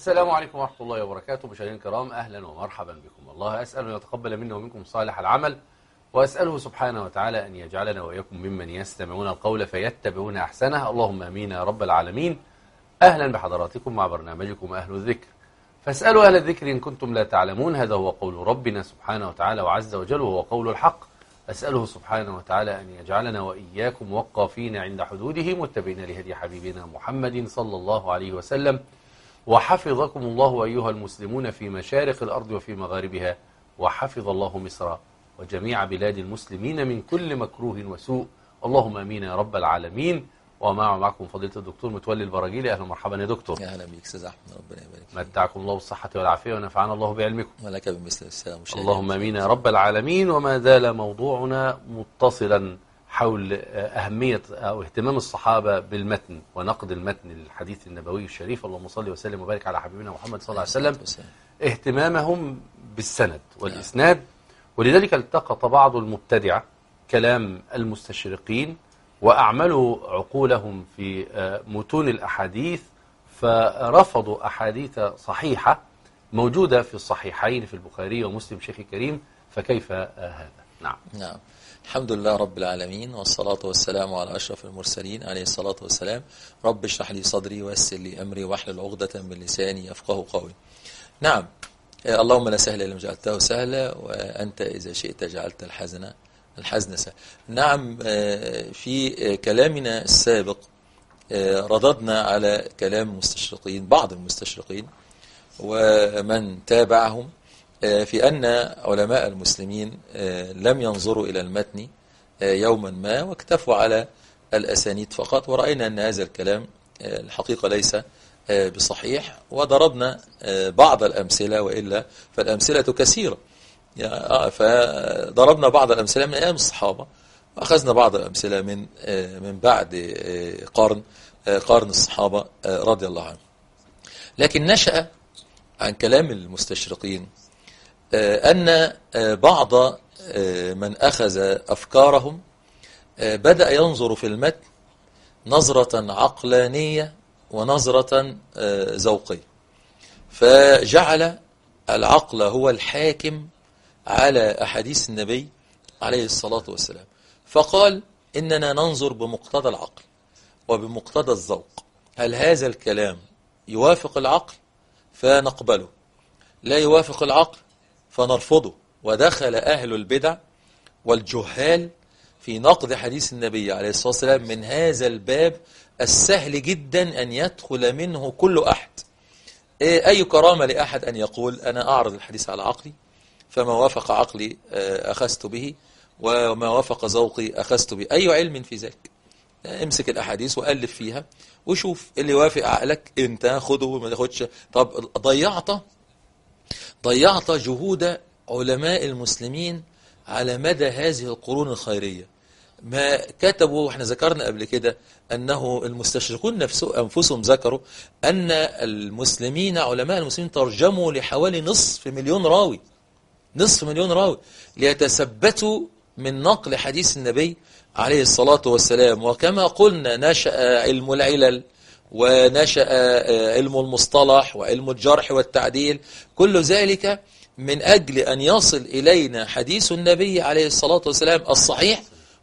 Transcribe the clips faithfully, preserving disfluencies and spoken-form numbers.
السلام عليكم ورحمة الله وبركاته. مشاهدينا الكرام، أهلا ومرحبا بكم. الله أسأل أن يتقبل منا ومنكم صالح العمل، وأسأله سبحانه وتعالى أن يجعلنا وإياكم ممن يستمعون القول فيتبعون أحسنه. اللهم آمين يا رب العالمين. أهلا بحضراتكم مع برنامجكم أهل الذكر، فاسألوا أهل الذكر إن كنتم لا تعلمون. هذا هو قول ربنا سبحانه وتعالى وعز وجل، وهو قول الحق. أسأله سبحانه وتعالى أن يجعلنا وإياكم وقافين عند حدوده متبعين لهدي حبيبنا محمد صلى الله عليه وسلم. وحفظكم الله أيها المسلمون في مشارق الأرض وفي مغاربها، وحفظ الله مصر وجميع بلاد المسلمين من كل مكروه وسوء. اللهم آمين يا رب العالمين. ومع معكم فضيلة الدكتور متولي البراجيلي. أهلا ومرحبا يا دكتور. أهلا بك أستاذ أحمد، ربنا يبارك فيك. متعكم الله بالصحة والعافية ونفعنا الله بعلمكم. ولك بمثل السلام. اللهم آمين يا رب العالمين. وما زال موضوعنا متصلا حول أهمية أو اهتمام الصحابة بالمتن ونقد المتن للحديث النبوي الشريف. اللهم صل وسلم وبارك على حبيبنا محمد صلى الله عليه وسلم. اهتمامهم بالسند والإسناد، ولذلك التقط بعض المبتدعة كلام المستشرقين وأعملوا عقولهم في متون الأحاديث، فرفضوا أحاديث صحيحة موجودة في الصحيحين في البخاري ومسلم. شيخي الكريم، فكيف هذا؟ نعم نعم الحمد لله رب العالمين، والصلاة والسلام على أشرف المرسلين عليه الصلاة والسلام. رب اشرح لي صدري ويسر لي أمري واحلل عقدة من لساني يفقه قولي. نعم، اللهم لا سهل إلا ما جعلته سهلا، وأنت إذا شئت جعلت الحزن الحزن سهل. نعم، في كلامنا السابق رددنا على كلام المستشرقين، بعض المستشرقين ومن تابعهم، في أن علماء المسلمين لم ينظروا إلى المتن يوما ما واكتفوا على الأسانيد فقط، ورأينا أن هذا الكلام الحقيقة ليس بصحيح، وضربنا بعض الأمثلة، وإلا فالأمثلة كثيرة. فضربنا بعض الأمثلة من أيام الصحابة، وأخذنا بعض الأمثلة من من بعد قرن قرن الصحابة رضي الله عنهم. لكن نشأ عن كلام المستشرقين أن بعض من أخذ أفكارهم بدأ ينظر في المتن نظرة عقلانية ونظرة ذوقية، فجعل العقل هو الحاكم على أحاديث النبي عليه الصلاة والسلام، فقال إننا ننظر بمقتضى العقل وبمقتضى الذوق. هل هذا الكلام يوافق العقل فنقبله، لا يوافق العقل فنرفضه. ودخل أهل البدع والجهال في نقد حديث النبي عليه الصلاة والسلام من هذا الباب السهل جدا أن يدخل منه كل أحد. أي كرامة لأحد أن يقول أنا أعرض الحديث على عقلي، فما وافق عقلي أخذت به، وما وافق ذوقي أخذت به. أي علم في ذلك؟ امسك الأحاديث وألف فيها وشوف اللي وافق عقلك أنت خده وما تاخدش. طب ضيعت ضيعت جهود علماء المسلمين على مدى هذه القرون الخيرية. ما كتبوا، واحنا ذكرنا قبل كده أنه المستشرقون أنفسهم ذكروا أن المسلمين علماء المسلمين ترجموا لحوالي نصف مليون راوي نصف مليون راوي ليتثبتوا من نقل حديث النبي عليه الصلاة والسلام. وكما قلنا نشأ علم العلل، ونشأ علم المصطلح وعلم الجرح والتعديل، كل ذلك من أجل أن يصل إلينا حديث النبي عليه الصلاة والسلام الصحيح،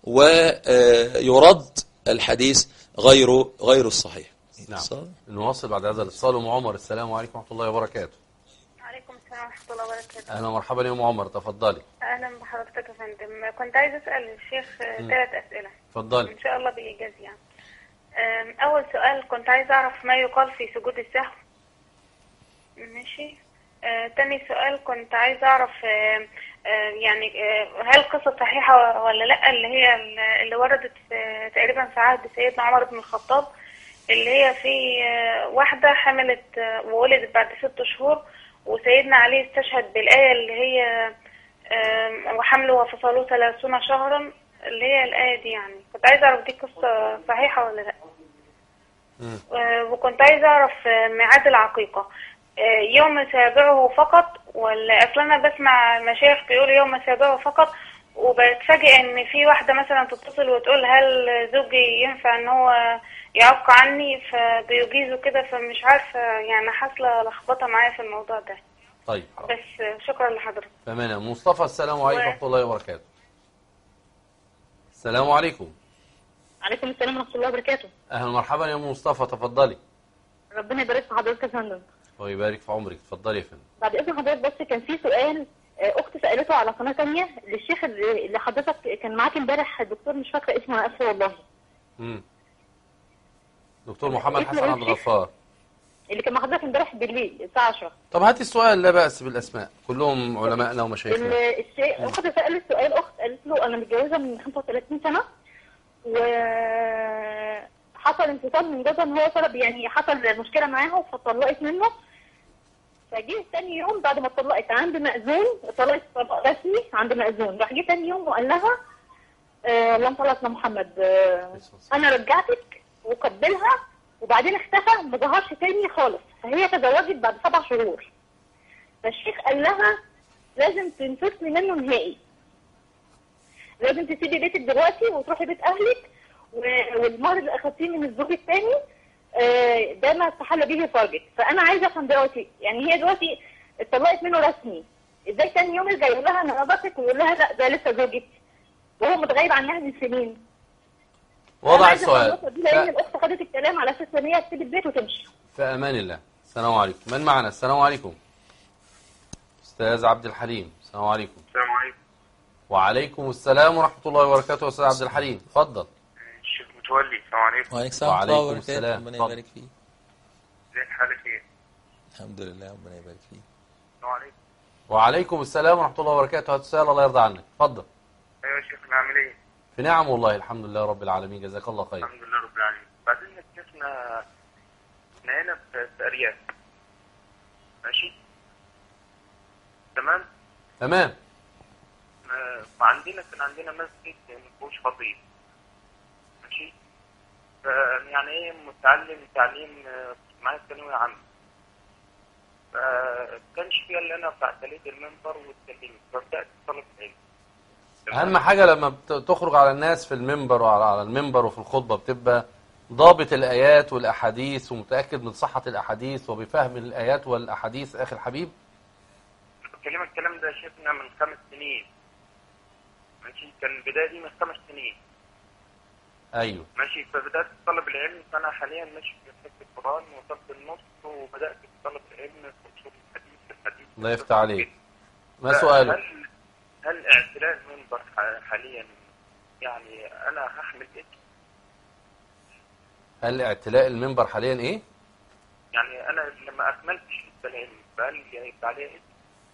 ويرد الحديث غير غير الصحيح. نعم، نواصل بعد هذا الاتصال. أم عمر، السلام عليكم ورحمة الله وبركاته. وعليكم السلام ورحمة الله وبركاته. أهلا ومرحبا يا أم عمر، تفضلي. أهلا بحضرتك يا فندم. كنت عايز أسأل الشيخ ثلاث أسئلة. تفضلي. إن شاء الله بإيجاز يعني. أول سؤال، كنت عايز أعرف ما يقال في سجود السهو. ماشي. آه، تاني سؤال، كنت عايز أعرف آه، آه، يعني آه، هل قصة صحيحة ولا لأ، اللي هي اللي وردت في تقريبا في عهد سيدنا عمر بن الخطاب، اللي هي في آه، واحدة حملت آه، وولدت بعد ست شهور، وسيدنا علي استشهد بالآية اللي هي آه، وحمله وفصاله ثلاثون شهرا، اللي هي الآية دي. يعني كنت عايز أعرف دي قصة صحيحة ولا لأ. آه، وكنت عايز أعرف آه، ميعاد العقيقة يوم سابعه فقط، ولا اصل انا بسمع مشايخ بيقولوا يوم سابعه فقط، وبتفاجئ ان في واحده مثلا تتصل وتقول هل زوجي ينفع ان هو يعق عني فبيجيزه كده، فمش عارفة يعني، حاصلة لخبطة معايا في الموضوع ده. طيب بس شكرا لحضرتك. تمام. مصطفى السلام عليكم و- ورحمة الله وبركاته. السلام عليكم. عليكم السلام ورحمة الله وبركاته. أهلا ومرحبا يا أم مصطفى، تفضلي. ربنا يبارك في حضرتك يا فندم. ويبارك في عمرك، تفضلي يا فندم. بعد إذن حضرتك، بس كان في سؤال آه، أختي سألته على قناة تانية للشيخ اللي اللي حضرتك كان معاك امبارح، الدكتور مش فاكرة اسمه، أنا آسفة والله. امم دكتور محمد اسمه حسن إيه عبد الشيخ؟ الغفار. اللي كان مع حضرتك امبارح بالليل الساعة عشرة. طب هاتي السؤال، لا بأس بالأسماء، كلهم علمائنا ال- ومشايخنا. الشيخ أختي سألت سؤال، أخت قالت له أنا متجوزة من خمسة وثلاثين سنة، وحصل انفصال من جوزها، إن هو طلب يعني، حصل مشكلة معاها فطلقت منه. فجه تاني يوم بعد ما اتطلقت عند مأذون، طلقت طلاق رسمي عند مأذون، راح جه تاني يوم وقال لها آه لم طلقنا محمد، آه انا رجعتك، وقبلها، وبعدين اختفى ما ظهرش تاني خالص. فهي تزوجت بعد سبع شهور. فالشيخ قال لها لازم تنفصلي منه نهائي، لازم تسيبي بيتك دلوقتي وتروحي بيت اهلك، و- والمهر اللي اخدتيه من الزوج الثاني آه، ده ما استحل به فرجك. فانا عايزه افهم دلوقتي، يعني هي دلوقتي اتطلقت منه رسمي، ازاي تاني يوم يرجع يقول لها انا رضيتك، ويقول لها لا ده لسه زوجك وهو متغيب عنها من سنين؟ وضع أنا عايزة السؤال. أفهم دي، لان ف- الاخت خدت الكلام على اساس ان هي تسيب البيت وتمشي. في أمان الله. السلام عليكم. من معنا؟ السلام عليكم. أستاذ عبد الحليم، السلام عليكم. السلام عليكم. وعليكم السلام ورحمة الله وبركاته. أستاذ عبد الحليم، تفضل. الشيخ متولي، السلام عليكم. وعليكم السلام ورحمة الله وعليكم وبركاته. السلام. ربنا اتفضل. يبارك فيك. ازيك حالك ايه؟ الحمد لله، ربنا يبارك فيك. السلام عليكم. وعليكم السلام ورحمة الله وبركاته. هات السؤال، الله يرضى عنك، تفضل. ايوه يا شيخ، نعمل ايه؟ في نعم والله، الحمد لله رب العالمين، جزاك الله خير. الحمد لله رب العالمين. بعدين اكتشفنا احنا هنا في في ارياف، ماشي؟ تمام؟ تمام. آه، فعندنا كان عندنا مسجد ما فيهوش خطيب، ماشي؟ ف- يعني ايه، متعلم تعليم آه، معايا ثانوي عام. فكانش فيها الا انا فاعتليت المنبر واتكلمت، فبدات طلب علم. أهم حاجة لما بت- تخرج على الناس في المنبر وعلى على المنبر وفي الخطبة، بتبقى ضابط الآيات والأحاديث ومتأكد من صحة الأحاديث وبفهم الآيات والأحاديث أخي الحبيب. بكلمك الكلام ده يا شيخنا من خمس سنين، ماشي؟ كان البدايه دي من خمس سنين، أيوه. ماشي؟ فبدات طلب العلم، فانا حاليا ماشي في حفظ القران وصلت النص، وبدات في طلب العلم في اصول الحديث الحديث الله يفتح عليك. ما فهل- سؤالك؟ هل اعتلاء المنبر ح- حاليا يعني انا هحمل اسم؟ هل اعتلاء المنبر حاليا إيه؟ يعني انا لما اكملتش لسه العلم، فهل يبقى عليه اسم؟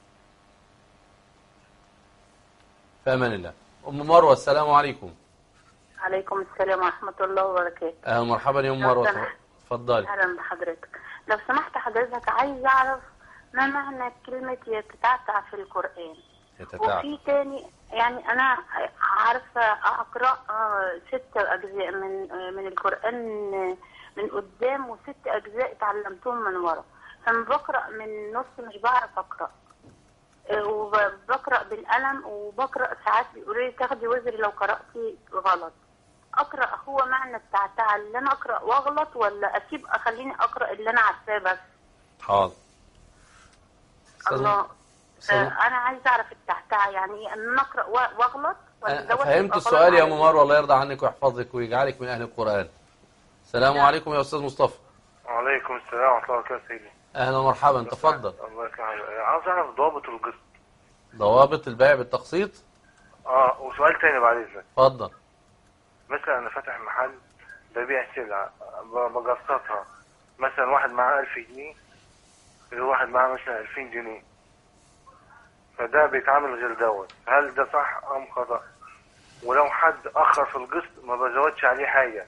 في أمان الله. أم مروة، السلام عليكم. عليكم السلام ورحمة الله وبركاته. أهلا مرحبا يا أم لو مروة، سمحت. تفضلي. أهلا بحضرتك. لو سمحت حضرتك، عايز أعرف ما معنى كلمة يتتعتع في القرآن. يتتعب. وفي تاني، يعني أنا عارفة أقرأ آه، ست أجزاء من آه، من القرآن آه، من قدام، وست أجزاء اتعلمتهم من ورا. فلما بقرأ من النص مش بعرف أقرأ، آه، وبقرأ بالقلم، وبقرأ ساعات بيقولوا لي تاخدي وزر لو قرأتي غلط. أقرأ هو معنى التعتع اللي أنا أقرأ وأغلط، ولا أسيب أخليني أقرأ اللي أنا عارفاه بس؟ حاضر. أستاذ- الله. أستاذ- آه، أنا عايزة أعرف التعتع يعني إيه، أن أنا أقرأ و- وأغلط، ولا أنا دوت فهمت يبقى السؤال يا غلط أم عليا؟ مروة، الله يرضى عنك ويحفظك ويجعلك من أهل القرآن. السلام نعم. عليكم يا أستاذ مصطفى. وعليكم السلام ورحمه الله وبركاته سيدي. أهلا ومرحبا، تفضل. الله يكرمك. عاوز اعرف ضوابط القسط. ضوابط البيع بالتقسيط. اه، وسؤال تاني بعد اذنك. اتفضل. مثلا انا فاتح محل ببيع سلعه ب- بقسطها، مثلا واحد معاه ألف جنيه، واحد معاه مثلا ألفين جنيه، فده بيتعامل غير دوت، هل ده صح ام خطأ؟ ولو حد اخر في القسط ما بزودش عليه حاجه.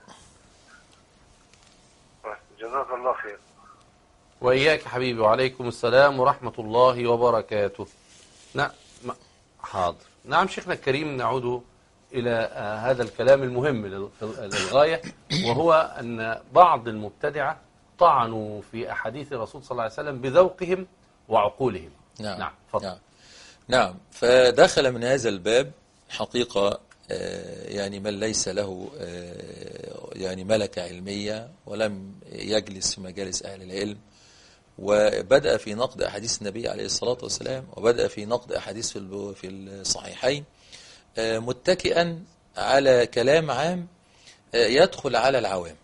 بس جزاك الله خير. وإياك حبيبي، وعليكم السلام ورحمة الله وبركاته. نعم. حاضر. نعم شيخنا الكريم، نعود إلى آه، هذا الكلام المهم لل- للغاية، وهو أن بعض المبتدعة طعنوا في أحاديث الرسول صلى الله عليه وسلم بذوقهم وعقولهم. نعم. نعم، فضل. نعم. نعم. فدخل من هذا الباب حقيقة يعني من ليس له يعني ملكة علمية ولم يجلس في مجالس أهل العلم، وبدأ في نقد أحاديث النبي عليه الصلاة والسلام، وبدأ في نقد أحاديث في الصحيحين، متكئا على كلام عام يدخل على العوام،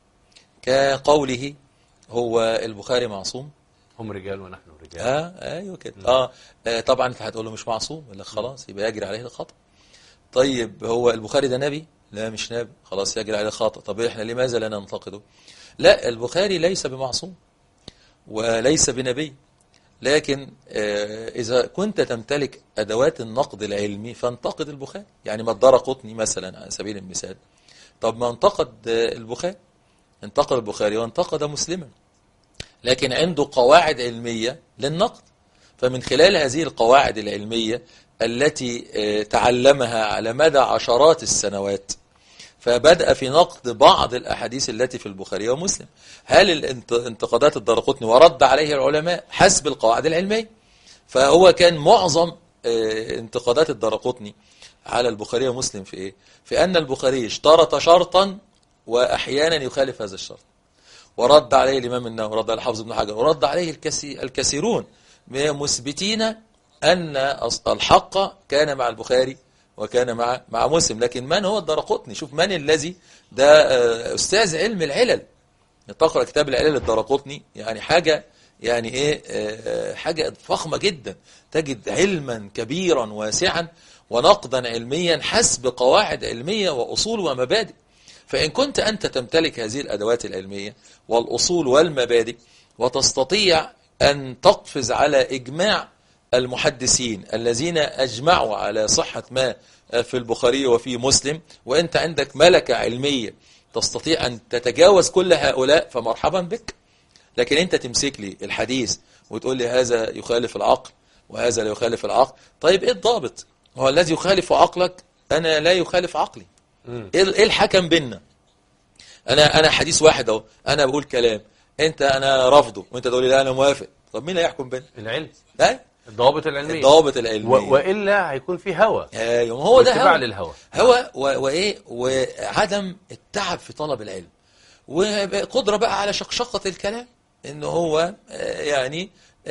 كقوله هو البخاري معصوم، هم رجال ونحن رجال. اه ايوه كده. اه, آه طبعا انت هتقول له مش معصوم، ولا خلاص يبقى يجري عليه الخطأ. طيب هو البخاري ده نبي؟ لا مش نبي، خلاص يجري عليه الخطأ. طب احنا لماذا لا ننتقده؟ لا، البخاري ليس بمعصوم وليس بنبي، لكن آه إذا كنت تمتلك أدوات النقد العلمي فانتقد البخاري. يعني ما الدرقطني مثلا على سبيل المثال، طب ما انتقد آه البخاري، انتقد البخاري وانتقد مسلما، لكن عنده قواعد علمية للنقد، فمن خلال هذه القواعد العلمية التي آه تعلمها على مدى عشرات السنوات، فبدأ في نقد بعض الأحاديث التي في البخاري ومسلم. هل الانتقادات الدرقطني ورد عليه العلماء حسب القواعد العلمية؟ فهو كان معظم انتقادات الدرقطني على البخاري ومسلم في إيه؟ في أن البخاري اشترط شرطا وأحيانا يخالف هذا الشرط، ورد عليه الإمام النووي، ورد على الحافظ ابن حجر، ورد عليه الكثيرون مثبتين أن الحق كان مع البخاري وكان مع مع مسلم. لكن من هو الدرقطني؟ شوف من الذي ده أستاذ علم العلل، تقرأ كتاب العلل الدرقطني، يعني حاجة يعني إيه حاجة فخمة جدا، تجد علما كبيرا واسعا ونقدا علميا حسب قواعد علمية وأصول ومبادئ. فإن كنت أنت تمتلك هذه الأدوات العلمية والأصول والمبادئ، وتستطيع أن تقفز على إجماع المحدثين الذين أجمعوا على صحة ما في البخاري وفي مسلم، وأنت عندك ملكة علمية تستطيع أن تتجاوز كل هؤلاء، فمرحبا بك. لكن أنت تمسك لي الحديث وتقول لي هذا يخالف العقل وهذا لا يخالف العقل. طيب إيه الضابط؟ هو الذي يخالف عقلك أنا لا يخالف عقلي. إيه الحكم بيننا؟ أنا أنا حديث واحد أهو، أنا بقول كلام، أنت أنا رفضه وأنت تقول لي لا أنا موافق. طب مين اللي يحكم بيننا؟ العلم، لا الضوابط العلمية، الضوابط العلمية. و... وإلا هيكون في هوى. ايوه هو ده اتباع هوى للهوى، هوى وإيه وعدم التعب في طلب العلم، وقدرة بقى على شقشقة الكلام، إنه هو يعني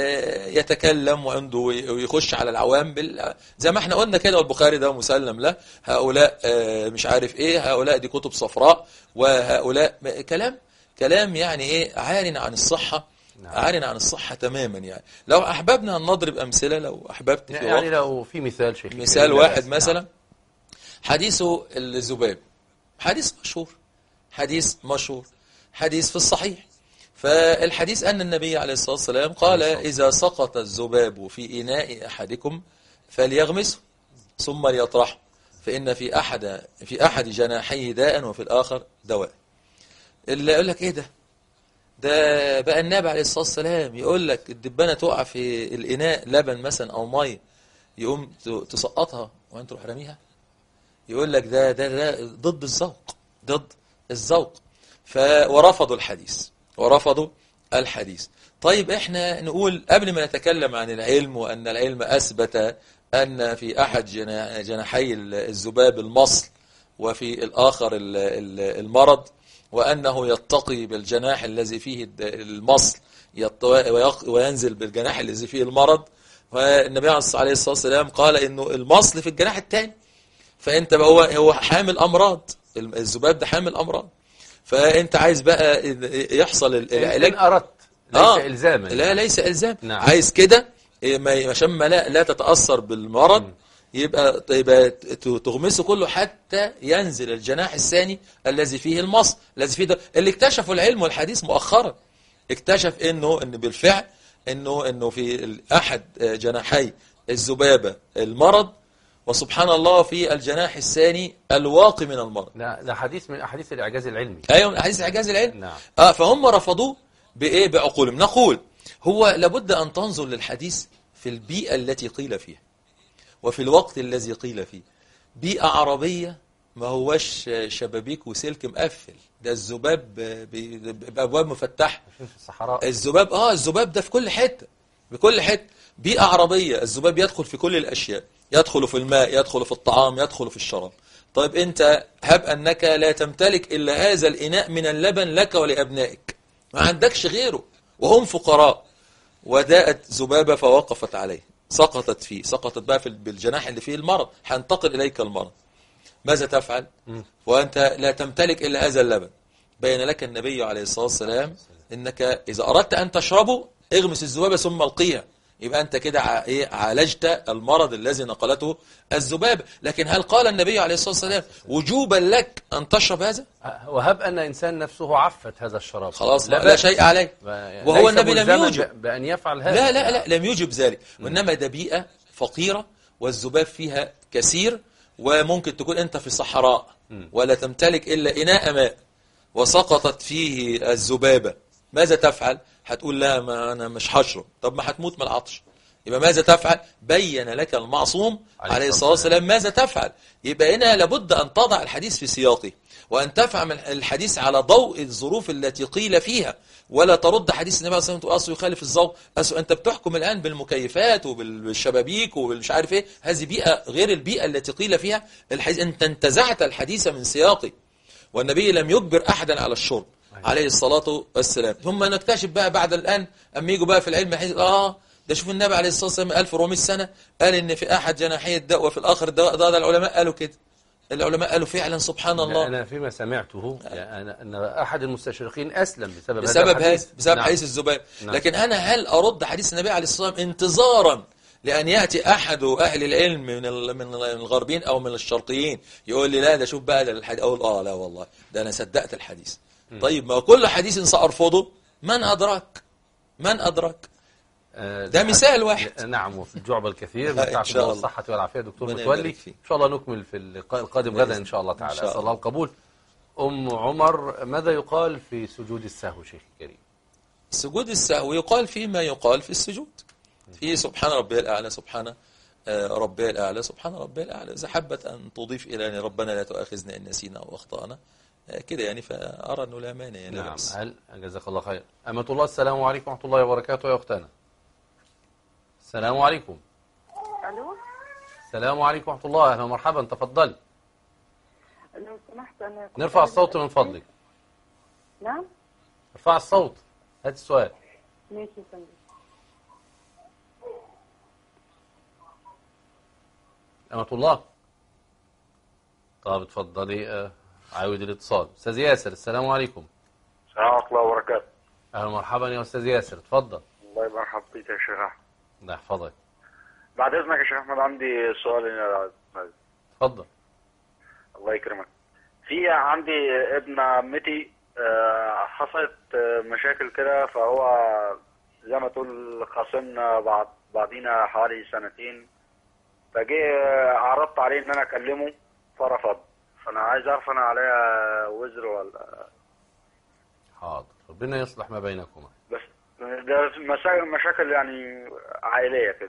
يتكلم وعنده ويخش على العوام بال... زي ما احنا قلنا كده. والبخاري ده مسلم له، هؤلاء مش عارف ايه، هؤلاء دي كتب صفراء، وهؤلاء كلام كلام يعني ايه عار عن الصحة، عار عن الصحة تماما. يعني لو أحببنا أن نضرب أمثلة، لو أحببت في يعني لو في مثال شيخ، مثال واحد مثلا، حديث الذباب، حديث مشهور، حديث مشهور حديث في الصحيح. فالحديث أن النبي عليه الصلاة والسلام قال إذا سقط الذباب في إناء أحدكم فليغمسه ثم ليطرحه، فإن في أحد في أحد جناحيه داء وفي الآخر دواء. اللي يقول لك إيه ده؟ ده بقى النبي عليه الصلاة والسلام يقول لك الدبانة تقع في الإناء لبن مثلا أو مية، يقوم تسقطها وأنت تروح رميها؟ يقول لك ده ده ده ضد الذوق، ضد الذوق. ورفضوا الحديث، ورفضوا الحديث. طيب احنا نقول قبل ما نتكلم عن العلم، وأن العلم أثبت أن في أحد جناحي الذباب المصل وفي الآخر المرض، وأنه يتقي بالجناح الذي فيه المصل وينزل بالجناح الذي فيه المرض. والنبي عليه الصلاة والسلام قال إنه المصل في الجناح الثاني، فأنت بقى هو هو حامل أمراض، الذباب ده حامل أمراض، فأنت عايز بقى يحصل العلاج. إن أردت ليس آه إلزاما، لا ليس إلزام. نعم. عايز كده عشان ما لا, لا تتأثر بالمرض، م. يبقى يبقى تغمسه كله حتى ينزل الجناح الثاني الذي فيه المصل، الذي فيه ده اللي اكتشفوا العلم والحديث مؤخرا. اكتشف انه ان بالفعل انه انه في احد جناحي الذبابه المرض، وسبحان الله في الجناح الثاني الواقي من المرض. ده ده حديث من احاديث الاعجاز العلمي. ايوه من احاديث الاعجاز العلمي. نعم. اه فهم رفضوه بايه؟ بعقولهم. نقول هو لابد ان تنظر للحديث في البيئه التي قيل فيها وفي الوقت الذي قيل فيه. بيئة عربية، ما هوش شبابيك وسلك مقفل، ده الذباب بأبواب مفتحة في الصحراء. الذباب اه الذباب ده في كل حتة، بكل حتة. بيئة عربية، الذباب يدخل في كل الأشياء، يدخل في الماء، يدخل في الطعام، يدخل في الشراب. طيب أنت هب أنك لا تمتلك إلا هذا الإناء من اللبن لك ولأبنائك، ما عندكش غيره وهم فقراء، وداءت ذبابة فوقفت عليه، سقطت فيه، سقطت بقى في بالجناح اللي فيه المرض، هينتقل إليك المرض، ماذا تفعل؟ وأنت لا تمتلك إلا هذا اللبن. بين لك النبي عليه الصلاة والسلام إنك إذا أردت أن تشربه اغمس الذبابة ثم القيها، يبقى أنت كده عالجت المرض الذي نقلته الذبابة. لكن هل قال النبي عليه الصلاة والسلام وجوبا لك أن تشرب هذا؟ وهب أن إنسان نفسه عفت هذا الشراب خلاص لا, لا شيء عليه، وهو النبي لم يوجب بأن يفعل هذا. لا لا لا لم يوجب ذلك، وإنما ده بيئة فقيرة والذباب فيها كثير، وممكن تكون أنت في صحراء ولا تمتلك إلا إناء ماء وسقطت فيه الذبابة، ماذا تفعل؟ هتقول لا ما أنا مش هشرب، طب ما هتموت من العطش. يبقى ماذا تفعل؟ بين لك المعصوم عليه الصلاة والسلام ماذا تفعل. يبقى هنا لابد أن تضع الحديث في سياقه، وأن تفهم الحديث على ضوء الظروف التي قيل فيها، ولا ترد حديث النبي صلى الله عليه وسلم أصله يخالف الذوق. أصله أنت بتحكم الآن بالمكيفات وبالشبابيك وبالمش عارف إيه، هذه بيئة غير البيئة التي قيل فيها الحديث. أنت انتزعت الحديث من سياقه، والنبي لم يجبر أحدا على الشرب عليه الصلاة والسلام. ثم نكتشف بقى بعد الآن أما يجوا بقى في العلم حيث آه ده شوف النبي عليه الصلاة والسلام ألف وأربعمائة سنة قال إن في أحد جناحي الداء وفي الآخر داء، ده, ده العلماء قالوا كده، العلماء قالوا فعلا سبحان الله. أنا فيما سمعته يعني أن أحد المستشرقين أسلم بسبب بسبب هذا بسبب نعم. حديث الذباب. نعم. لكن أنا هل أرد حديث النبي عليه الصلاة والسلام انتظارا لأن يأتي أحد أهل العلم من من الغربيين أو من الشرقيين يقول لي لا ده شوف بقى ده الحديث، أقول آه لا والله ده أنا صدقت الحديث. م. طيب ما كل حديث سأرفضه، من أدرك من أدرك ده مثال واحد. نعم. وفي الجعبة الكثير من شاء الله الصحة والعافية دكتور متولي. إن شاء الله نكمل في اللقاء القادم غدا إن شاء الله تعالى. أسأل الله القبول. أم عمر ماذا يقال في سجود السهو شيخ الكريم؟ سجود السهو يقال فيه ما يقال في السجود، في سبحان ربي الأعلى، سبحان ربي الأعلى، سبحان ربي الأعلى. إذا حبت أن تضيف إلى ربنا لا تؤاخذنا إن نسينا أو أخطأنا كده يعني، فأرى أنه لا مانع يعني. نعم. هل جزاك الله خير. أمة الله السلام عليكم ورحمة الله وبركاته يا أختنا. السلام عليكم. الو السلام عليكم ورحمة الله. أهلا ومرحبا، تفضلي. لو سمحت انا نرفع الصوت من فضلك. نعم ارفع الصوت، هات السؤال. ماشي يا فندم. أمة الله. طب اتفضلي. آه، عاود الاتصال. أستاذ ياسر السلام عليكم. السلام ورحمة الله وبركاته. أهلا ومرحبا يا أستاذ ياسر، اتفضل. الله يبارك فيك يا شيخ أحمد. الله يحفظك. بعد إذنك يا شيخ أحمد عندي سؤال هنا. اتفضل. الله يكرمك. في عندي ابن عمتي آه، حصلت آه، مشاكل كده، فهو زي ما تقول خاصمنا بعض بعضينا حوالي سنتين، فجي عرضت عليه ان انا اكلمه فرفض، فانا عايز اعرف انا عليا وزر ولا. حاضر، ربنا يصلح ما بينكما. بس ده مشاكل مشاكل يعني عائليه كده.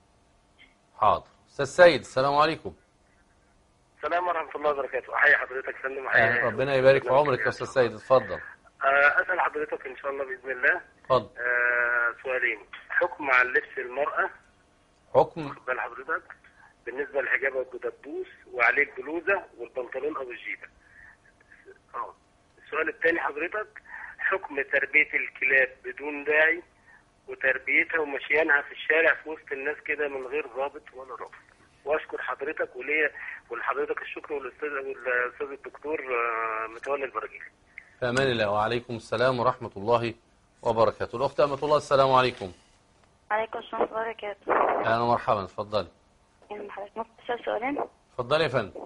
حاضر. استاذ سيد السلام عليكم. السلام ورحمه الله وبركاته. احيي حضرتك سلم. احيي. ربنا يبارك في عمرك يا استاذ سيد، اتفضل. اسال حضرتك ان شاء الله باذن الله. اتفضل. آه سؤالين. حكم عن لبس المراه. حكم بال حضرتك بالنسبه للحجاب والدبوس وعليه البلوزه والبنطلون او الجيبه. اه السؤال الثاني حضرتك، حكم تربيه الكلاب بدون داعي وتربيتها ومشيانها في الشارع في وسط الناس كده من غير ضابط ولا رابط. واشكر حضرتك وليا ولحضرتك الشكر والاستاذ والاستاذ الدكتور متولي البراجيلي. في امان الله. وعليكم السلام ورحمه الله وبركاته. الاخت امه الله السلام عليكم. عليكم السلام ورحمه الله وبركاته. اهلا ومرحبا، اتفضلي. اهلا بحضرتك. ممكن تسال سؤالين؟ اتفضلي يا فندم.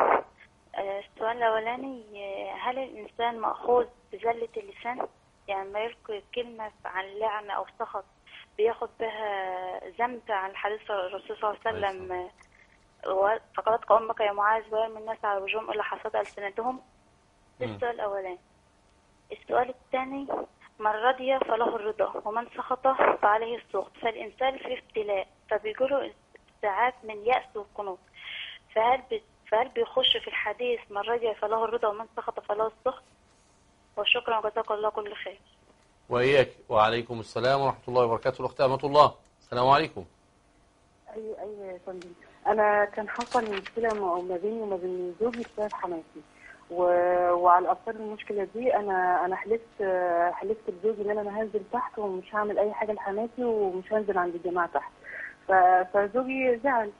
السؤال الاولاني، هل الانسان ماخوذ بزله اللسان؟ يعني ما يلقي كلمه عن لعنه او سخط بياخد بها ذنب عن الحديث الرسول صلى الله عليه وسلم، فقالت قومك يا معاذ ويرمي الناس على وجوههم الا حصاد السنتهم. ده السؤال الاولاني. السؤال الثاني، من رضي فله الرضا ومن سخط فعليه السخط، فالانسان في ابتلاء فبيجيله ساعات من يأس وقنوط، فهل بي فهل بيخش في الحديث من رضي فله الرضا ومن سخط فله السخط؟ وشكرا وجزاك الله كل خير. وإياك. وعليكم السلام ورحمة الله وبركاته. الأخت أمة الله السلام عليكم. أيوة أيوة يا فندم. انا كان حصل مشكله ما ما بيني وما بين زوجي بسبب حماتي، و... وعلى اثار المشكله دي انا انا حلفت حلفت لزوجي ان انا ما هنزل تحت ومش هعمل اي حاجه لحماتي ومش هنزل عند الجماعه تحت. ف... فزوجي زعل،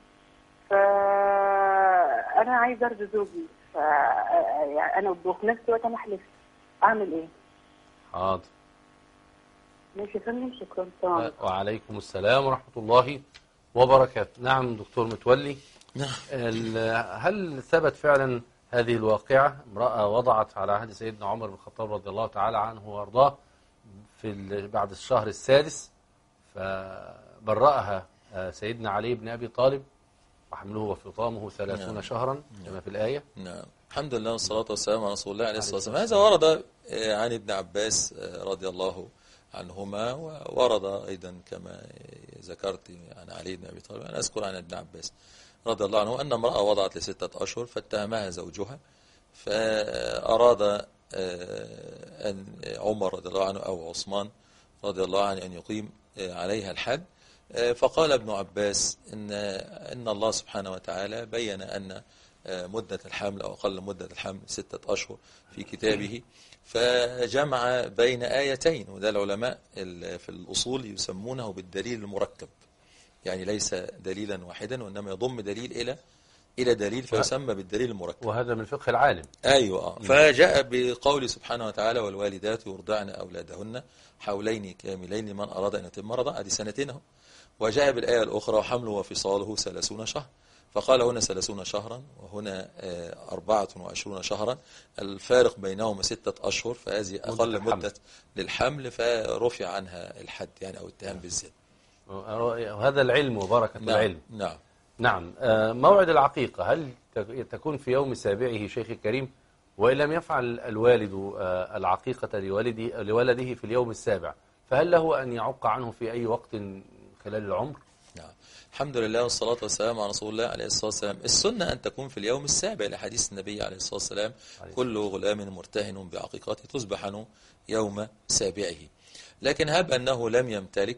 فانا عايزه ارضي زوجي، ف يعني انا وفي نفس الوقت انا حلفت، اعمل ايه؟ حاضر. ماشي يا فندم، شكرا. السلام وعليكم السلام ورحمة الله وبركاته. نعم دكتور متولي، نعم. ال- هل ثبت فعلا هذه الواقعة؟ امرأة وضعت على عهد سيدنا عمر بن الخطاب رضي الله تعالى عنه وارضاه في ال- بعد الشهر السادس، فبرأها آه، سيدنا علي بن أبي طالب وحمله وفطامه ثلاثون نعم. شهرا كما في الآية. نعم. الحمد لله والصلاة والسلام على رسول الله عليه الصلاة والسلام. هذا ورد آه، عن ابن عباس آه، رضي الله عنهما، وورد أيضا كما ذكرت عن علي بن أبي طالب. أنا أذكر عن ابن عباس رضي الله عنه أن امرأة وضعت لستة أشهر فاتهمها زوجها، فأراد آه، أن عمر رضي الله عنه أو عثمان رضي الله عنه أن يقيم آه، عليها الحد. آه، فقال ابن عباس إن إن الله سبحانه وتعالى بين أن آه، مدة الحمل أو أقل مدة الحمل ستة أشهر في كتابه، فجمع بين آيتين، وده العلماء ال- في الأصول يسمونه بالدليل المركب، يعني ليس دليلا واحدا وإنما يضم دليل إلى إلى دليل فيسمى بالدليل المركب. وهذا من فقه العالم. أيوة آه. فجاء بقول سبحانه وتعالى والوالدات يرضعن أولادهن حولين كاملين لمن أراد أن يتم رضع، أدي سنتين أهو. وجاء بالآية الأخرى وحمله وفصاله ثلاثون شهر، فقال هنا ثلاثون شهرا وهنا آه، أربعة وعشرون شهرا، الفارق بينهما ستة أشهر، فهذه أقل الحمل. مدة للحمل، فرفع عنها الحد يعني أو التهم بالزنا. وهذا العلم وبركة نعم. العلم. نعم. نعم. آه، موعد العقيقة هل تك- تكون في يوم سابعه شيخ الكريم؟ وإن لم يفعل الوالد آه، العقيقة لولده لولده في اليوم السابع، فهل له أن يعق عنه في أي وقت خلال العمر؟ نعم. الحمد لله والصلاة والسلام على رسول الله عليه الصلاة والسلام. السنة أن تكون في اليوم السابع لحديث النبي عليه الصلاة والسلام: كل غلام مرتهن بعقيقته تصبح عنه يوم سابعه. لكن هب أنه لم يمتلك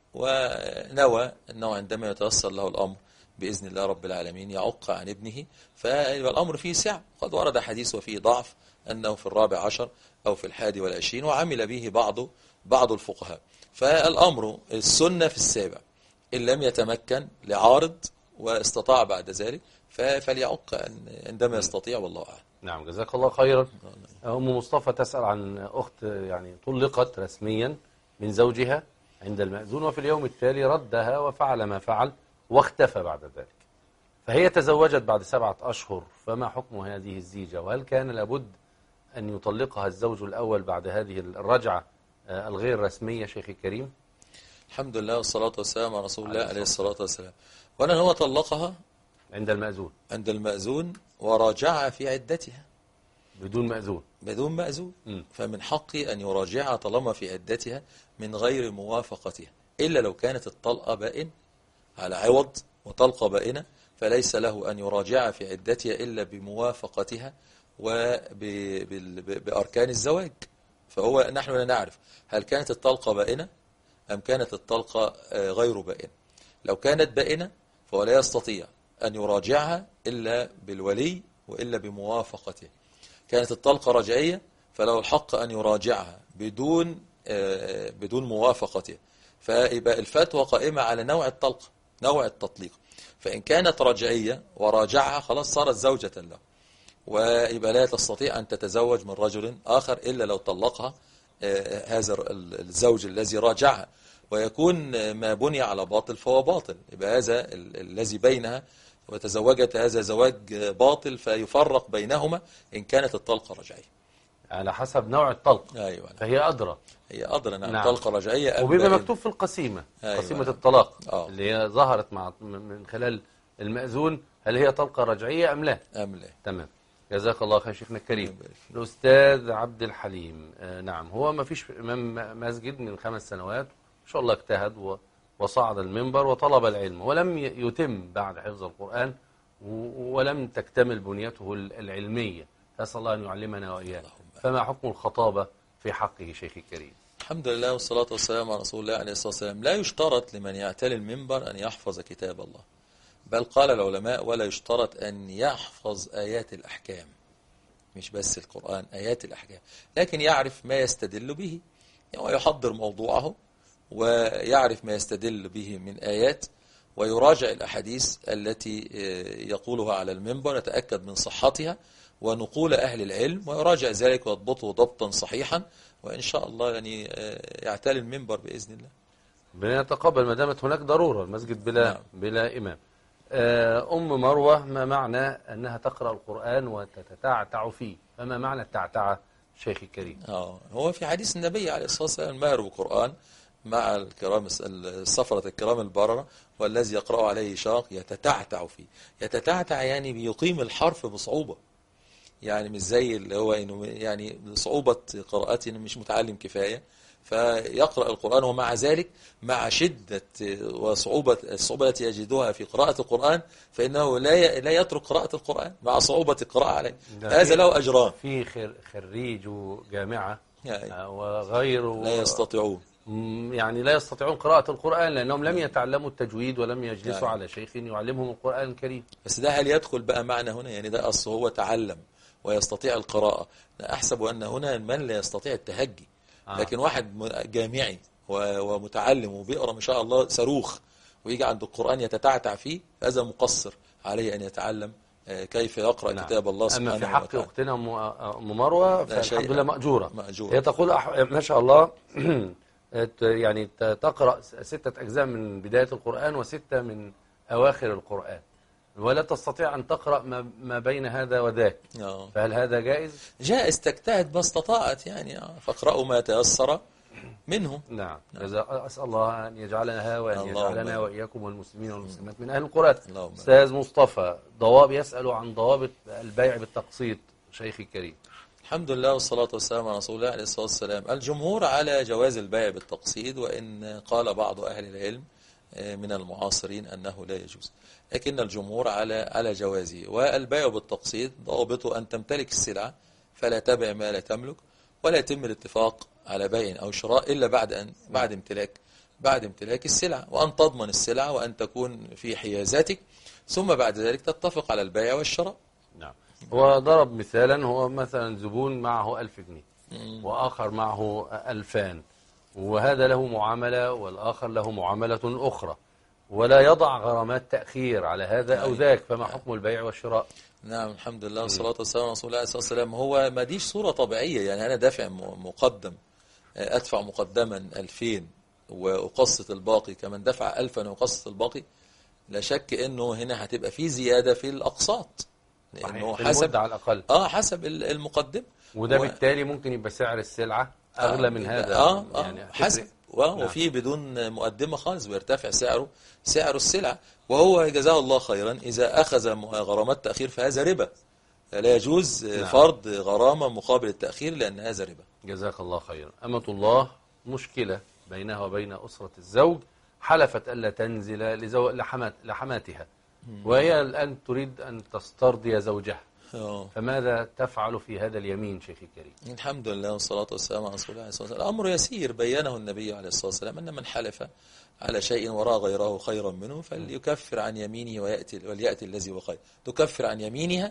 ونوى أنه عندما يتيسر له الأمر بإذن الله رب العالمين يعق عن ابنه، فالأمر فيه سعة. قد ورد حديث وفيه ضعف أنه في الرابع عشر أو في الحادي والعشرين، وعمل به بعض بعض الفقهاء. فالأمر السنة في السابع، إن لم يتمكن لعارض واستطاع بعد ذلك فليعق عندما يستطيع، والله أعلم. نعم، جزاك الله خيرا. أم مصطفى تسأل عن أخت يعني طلقت رسميا من زوجها عند المأذون، وفي اليوم التالي ردها وفعل ما فعل واختفى بعد ذلك، فهي تزوجت بعد سبعة أشهر، فما حكم هذه الزيجة؟ وهل كان لابد أن يطلقها الزوج الأول بعد هذه الرجعة آه، الغير رسمية شيخ الكريم؟ الحمد لله والصلاة والسلام على رسول الله عليه الصلاة والسلام. وأن هو طلقها عند المأذون عند المأذون وراجعها في عدتها بدون مأذون. بدون مأذون، م. فمن حقي أن يراجعها طالما في عدتها من غير موافقتها، إلا لو كانت الطلقة بائن على عوض وطلقة بائنة، فليس له أن يراجعها في عدتها إلا بموافقتها وبأركان الزواج. فهو نحن لا نعرف هل كانت الطلقة بائنة أم كانت الطلقة غير بائنة. لو كانت بائنة فهو لا يستطيع أن يراجعها إلا بالولي وإلا بموافقته. كانت الطلقة رجعية فله الحق أن يراجعها بدون بدون موافقته، فيبقى الفتوى قائمة على نوع الطلقة، نوع التطليق. فإن كانت رجعية وراجعها خلاص صارت زوجة له، ويبقى لا تستطيع أن تتزوج من رجل آخر إلا لو طلقها هذا الزوج الذي راجعها، ويكون ما بني على باطل فهو باطل. يبقى هذا الذي بينها وتزوجت هذا زواج باطل، فيفرق بينهما إن كانت الطلقة رجعية على حسب نوع الطلق. أيوة. فهي أدرى هي أدرى نعم. نعم. طلقة رجعية وبيبقى مكتوب في القسيمة، أيوة. قسيمة الطلاق آه. اللي هي ظهرت مع من خلال المأذون، هل هي طلقة رجعية أم لا؟ أم لا. تمام، جزاك الله خير شيخنا الكريم. الأستاذ عبد الحليم، آه نعم، هو ما فيش إمام مسجد من خمس سنوات إن شاء الله اجتهد و... وصعد المنبر وطلب العلم، ولم يتم بعد حفظ القرآن ولم تكتمل بنيته العلمية، أسأل الله أن يعلمنا وإياه. فما حكم الخطابة في حقه شيخ الكريم؟ الحمد لله والصلاة والسلام على رسول الله عليه الصلاة والسلام. لا يشترط لمن يعتلي المنبر أن يحفظ كتاب الله، بل قال العلماء ولا يشترط أن يحفظ آيات الأحكام، مش بس القرآن، آيات الأحكام، لكن يعرف ما يستدل به ويحضر موضوعه ويعرف ما يستدل به من آيات، ويراجع الأحاديث التي يقولها على المنبر، يتأكد من صحتها ونقول أهل العلم، ويراجع ذلك ويضبطه ضبطا صحيحا، وإن شاء الله يعني يعتلي المنبر بإذن الله. بنتقبل ما دامت هناك ضرورة، المسجد بلا نعم. بلا إمام. أم مروة، ما معنى أنها تقرأ القرآن وتتعتع فيه؟ فما معنى التعتعة شيخ الكريم؟ آه هو في حديث النبي عليه الصلاة والسلام الماهر بالقرآن مع الكرام السفرة الكرام البررة والذي يقرأ عليه شاق يتتعتع فيه. يتتعتع يعني بيقيم الحرف بصعوبة، يعني مش زي اللي هو إنه يعني صعوبة قراءته إنه مش متعلم كفاية فيقرأ القرآن، ومع ذلك مع شدة وصعوبة الصعوبة التي يجدها في قراءة القرآن فإنه لا لا يترك قراءة القرآن مع صعوبة القراءة عليه. هذا له أجران. في خريج جامعة يعني وغيره لا يستطيعون يعني لا يستطيعون قراءة القرآن لأنهم لم يتعلموا التجويد ولم يجلسوا يعني. على شيخ يعلمهم القرآن الكريم. بس ده هل يدخل بقى معنا هنا؟ يعني ده أصل هو تعلم ويستطيع القراءة. أحسب أن هنا من لا يستطيع التهجي، آه. لكن واحد جامعي ومتعلم وبيقرأ ما شاء الله صاروخ ويجي عند القرآن يتتعتع فيه، هذا مقصر عليه أن يتعلم كيف يقرأ نعم. كتاب الله سبحانه وتعالى. أما في حق أختنا أم مروة فالحمد لله مأجورة. مأجورة. هي تقول ما شاء الله يعني تقرأ ستة أجزاء من بداية القرآن وستة من أواخر القرآن، ولا تستطيع أن تقرأ ما بين هذا وذاك. أوه. فهل هذا جائز؟ جائز، تجتهد ما استطاعت يعني، فاقرأوا ما تيسر منه. نعم. أسأل الله أن يجعلنا وأن يجعلنا وإياكم والمسلمين والمسلمات من أهل القرآن. أستاذ مصطفى ضواب يسأل عن ضوابط البيع بالتقسيط شيخي الكريم. الحمد لله والصلاة والسلام على رسول الله عليه الصلاة والسلام. الجمهور على جواز البيع بالتقسيط، وإن قال بعض أهل العلم من المعاصرين أنه لا يجوز، لكن الجمهور على على جوازه. والبيع بالتقسيط ضابطه أن تمتلك السلعة فلا تبع ما لا تملك، ولا يتم الاتفاق على بيع أو شراء إلا بعد أن بعد امتلاك بعد امتلاك السلعة، وأن تضمن السلعة وأن تكون في حيازاتك، ثم بعد ذلك تتفق على البيع والشراء. نعم. هو ضرب مثالا، هو مثلا زبون معه ألف جنيه وآخر معه ألفان، وهذا له معاملة والآخر له معاملة أخرى، ولا يضع غرامات تأخير على هذا أو ذاك، فما حكم البيع والشراء؟ نعم الحمد لله والصلاة والسلام على رسول الله عليه الصلاة والسلام. هو ما ديش صورة طبيعية، يعني أنا دافع مقدم أدفع مقدما ألفين وأقسط الباقي كمان دفع ألفا وأقسط الباقي، لا شك إنه هنا هتبقى في زيادة في الأقساط، لأنه حسب على الأقل آه حسب المقدم، وده و... بالتالي ممكن يبقى سعر السلعة أغلى آه من هذا. آه آه يعني حسب، وفي بدون مقدمة خالص ويرتفع سعره سعر السلعة. وهو جزاه الله خيرا إذا أخذ غرامات تأخير فهذا ربا، لا يجوز نعم. فرض غرامة مقابل التأخير لأن هذا ربا. جزاك الله خيرا. أمة الله مشكلة بينها وبين أسرة الزوج، حلفت ألا تنزل لزو... لحمات... لحماتها، وهي الآن تريد أن تسترضي زوجها، أوه. فماذا تفعل في هذا اليمين شيخي الكريم؟ الحمد لله والصلاة والسلام على رسول الله عليه الصلاة والسلام. الأمر يسير، بينه النبي عليه الصلاة والسلام أن من حلف على شيء وراء غيره خيرا منه فليكفر عن يمينه ويأتي وليأتي الذي هو خير. تكفر عن يمينها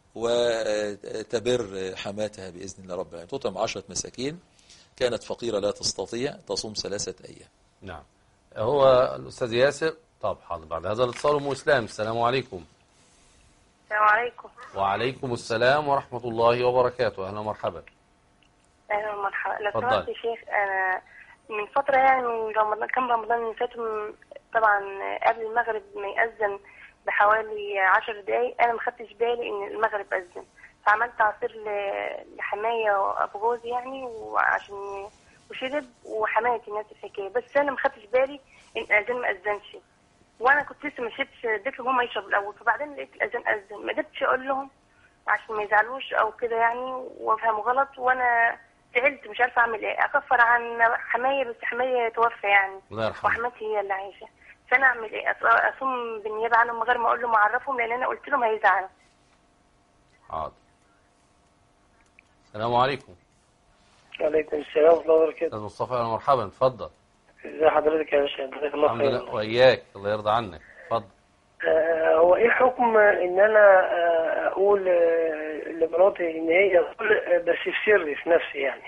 وتبر حماتها بإذن الله رب العالمين. تطعم عشرة مساكين، كانت فقيرة لا تستطيع تصوم ثلاثة أيام. نعم. هو الأستاذ ياسر. طب حاضر، بعد هذا الاتصال أم إسلام. السلام عليكم. السلام عليكم. وعليكم السلام ورحمة الله وبركاته. أهلا ومرحبا. أهلا ومرحبا. لو سمحت يا شيخ، أنا من فترة يعني من رمضان، كم رمضان اللي فات طبعا قبل المغرب ما يأذن بحوالي عشر دقايق أنا ما خدتش بالي إن المغرب أذن، فعملت عصير لحماية وأبو جوزي يعني وعشان وشرب وحماية الناس الحكاية، بس أنا ما خدتش بالي إن الأذان ما أذنش، وانا كنت لسه ما شربتش، اديت لهم يشرب الاول، فبعدين لقيت الاذان اذن، ما قدرتش اقول لهم عشان ما يزعلوش او كده يعني وافهموا غلط، وانا زعلت مش عارفه اعمل ايه، اكفر عن حمايه، بس حمايه توفى يعني وحماتي هي اللي عايشه، فانا اعمل ايه؟ اصوم بالنيابه عنهم من غير ما اقول لهم اعرفهم، لان انا قلت لهم هيزعلوا. حاضر. السلام عليكم. وعليكم السلام ورحمه الله وبركاته. استاذ مصطفى اهلا مرحبا، اتفضل. ازي حضرتك يا باشا؟ جزاك الله خير. الحمد لله، واياك، الله يرضى عنك، اتفضل. ايه حكم ان انا آه، اقول آه، لمراتي ان هي تقول، آه، بس في سري في نفسي يعني؟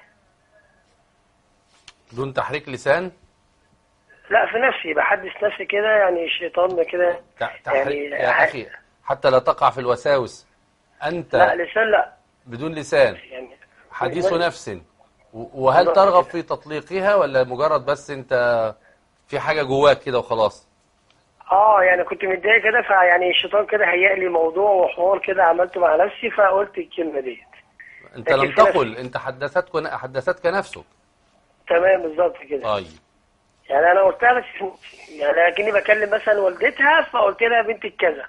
دون تحريك لسان؟ لا، في نفسي بحدث نفسي كده، يعني الشيطان كده تح- تحريك يعني. يا أخي حتى لا تقع في الوساوس. أنت لا، لسان لا بدون لسان يعني. حديث نفس. و- وهل بالظبط ترغب كده. في تطليقها ولا مجرد بس أنت في حاجة جواك كده وخلاص؟ اه يعني كنت متضايق كده، فيعني الشيطان كده هيأ لي موضوع وحوار كده عملته مع نفسي، فقلت الكلمة ديت. أنت لكن لم في نفسي. تقل، أنت حدثتك حدثتك نفسك. تمام، بالظبط كده. طيب. يعني انا قلتها بس في نفسي. يعني اكني بكلم مثلا والدتها، فقلت لها بنتك كذا.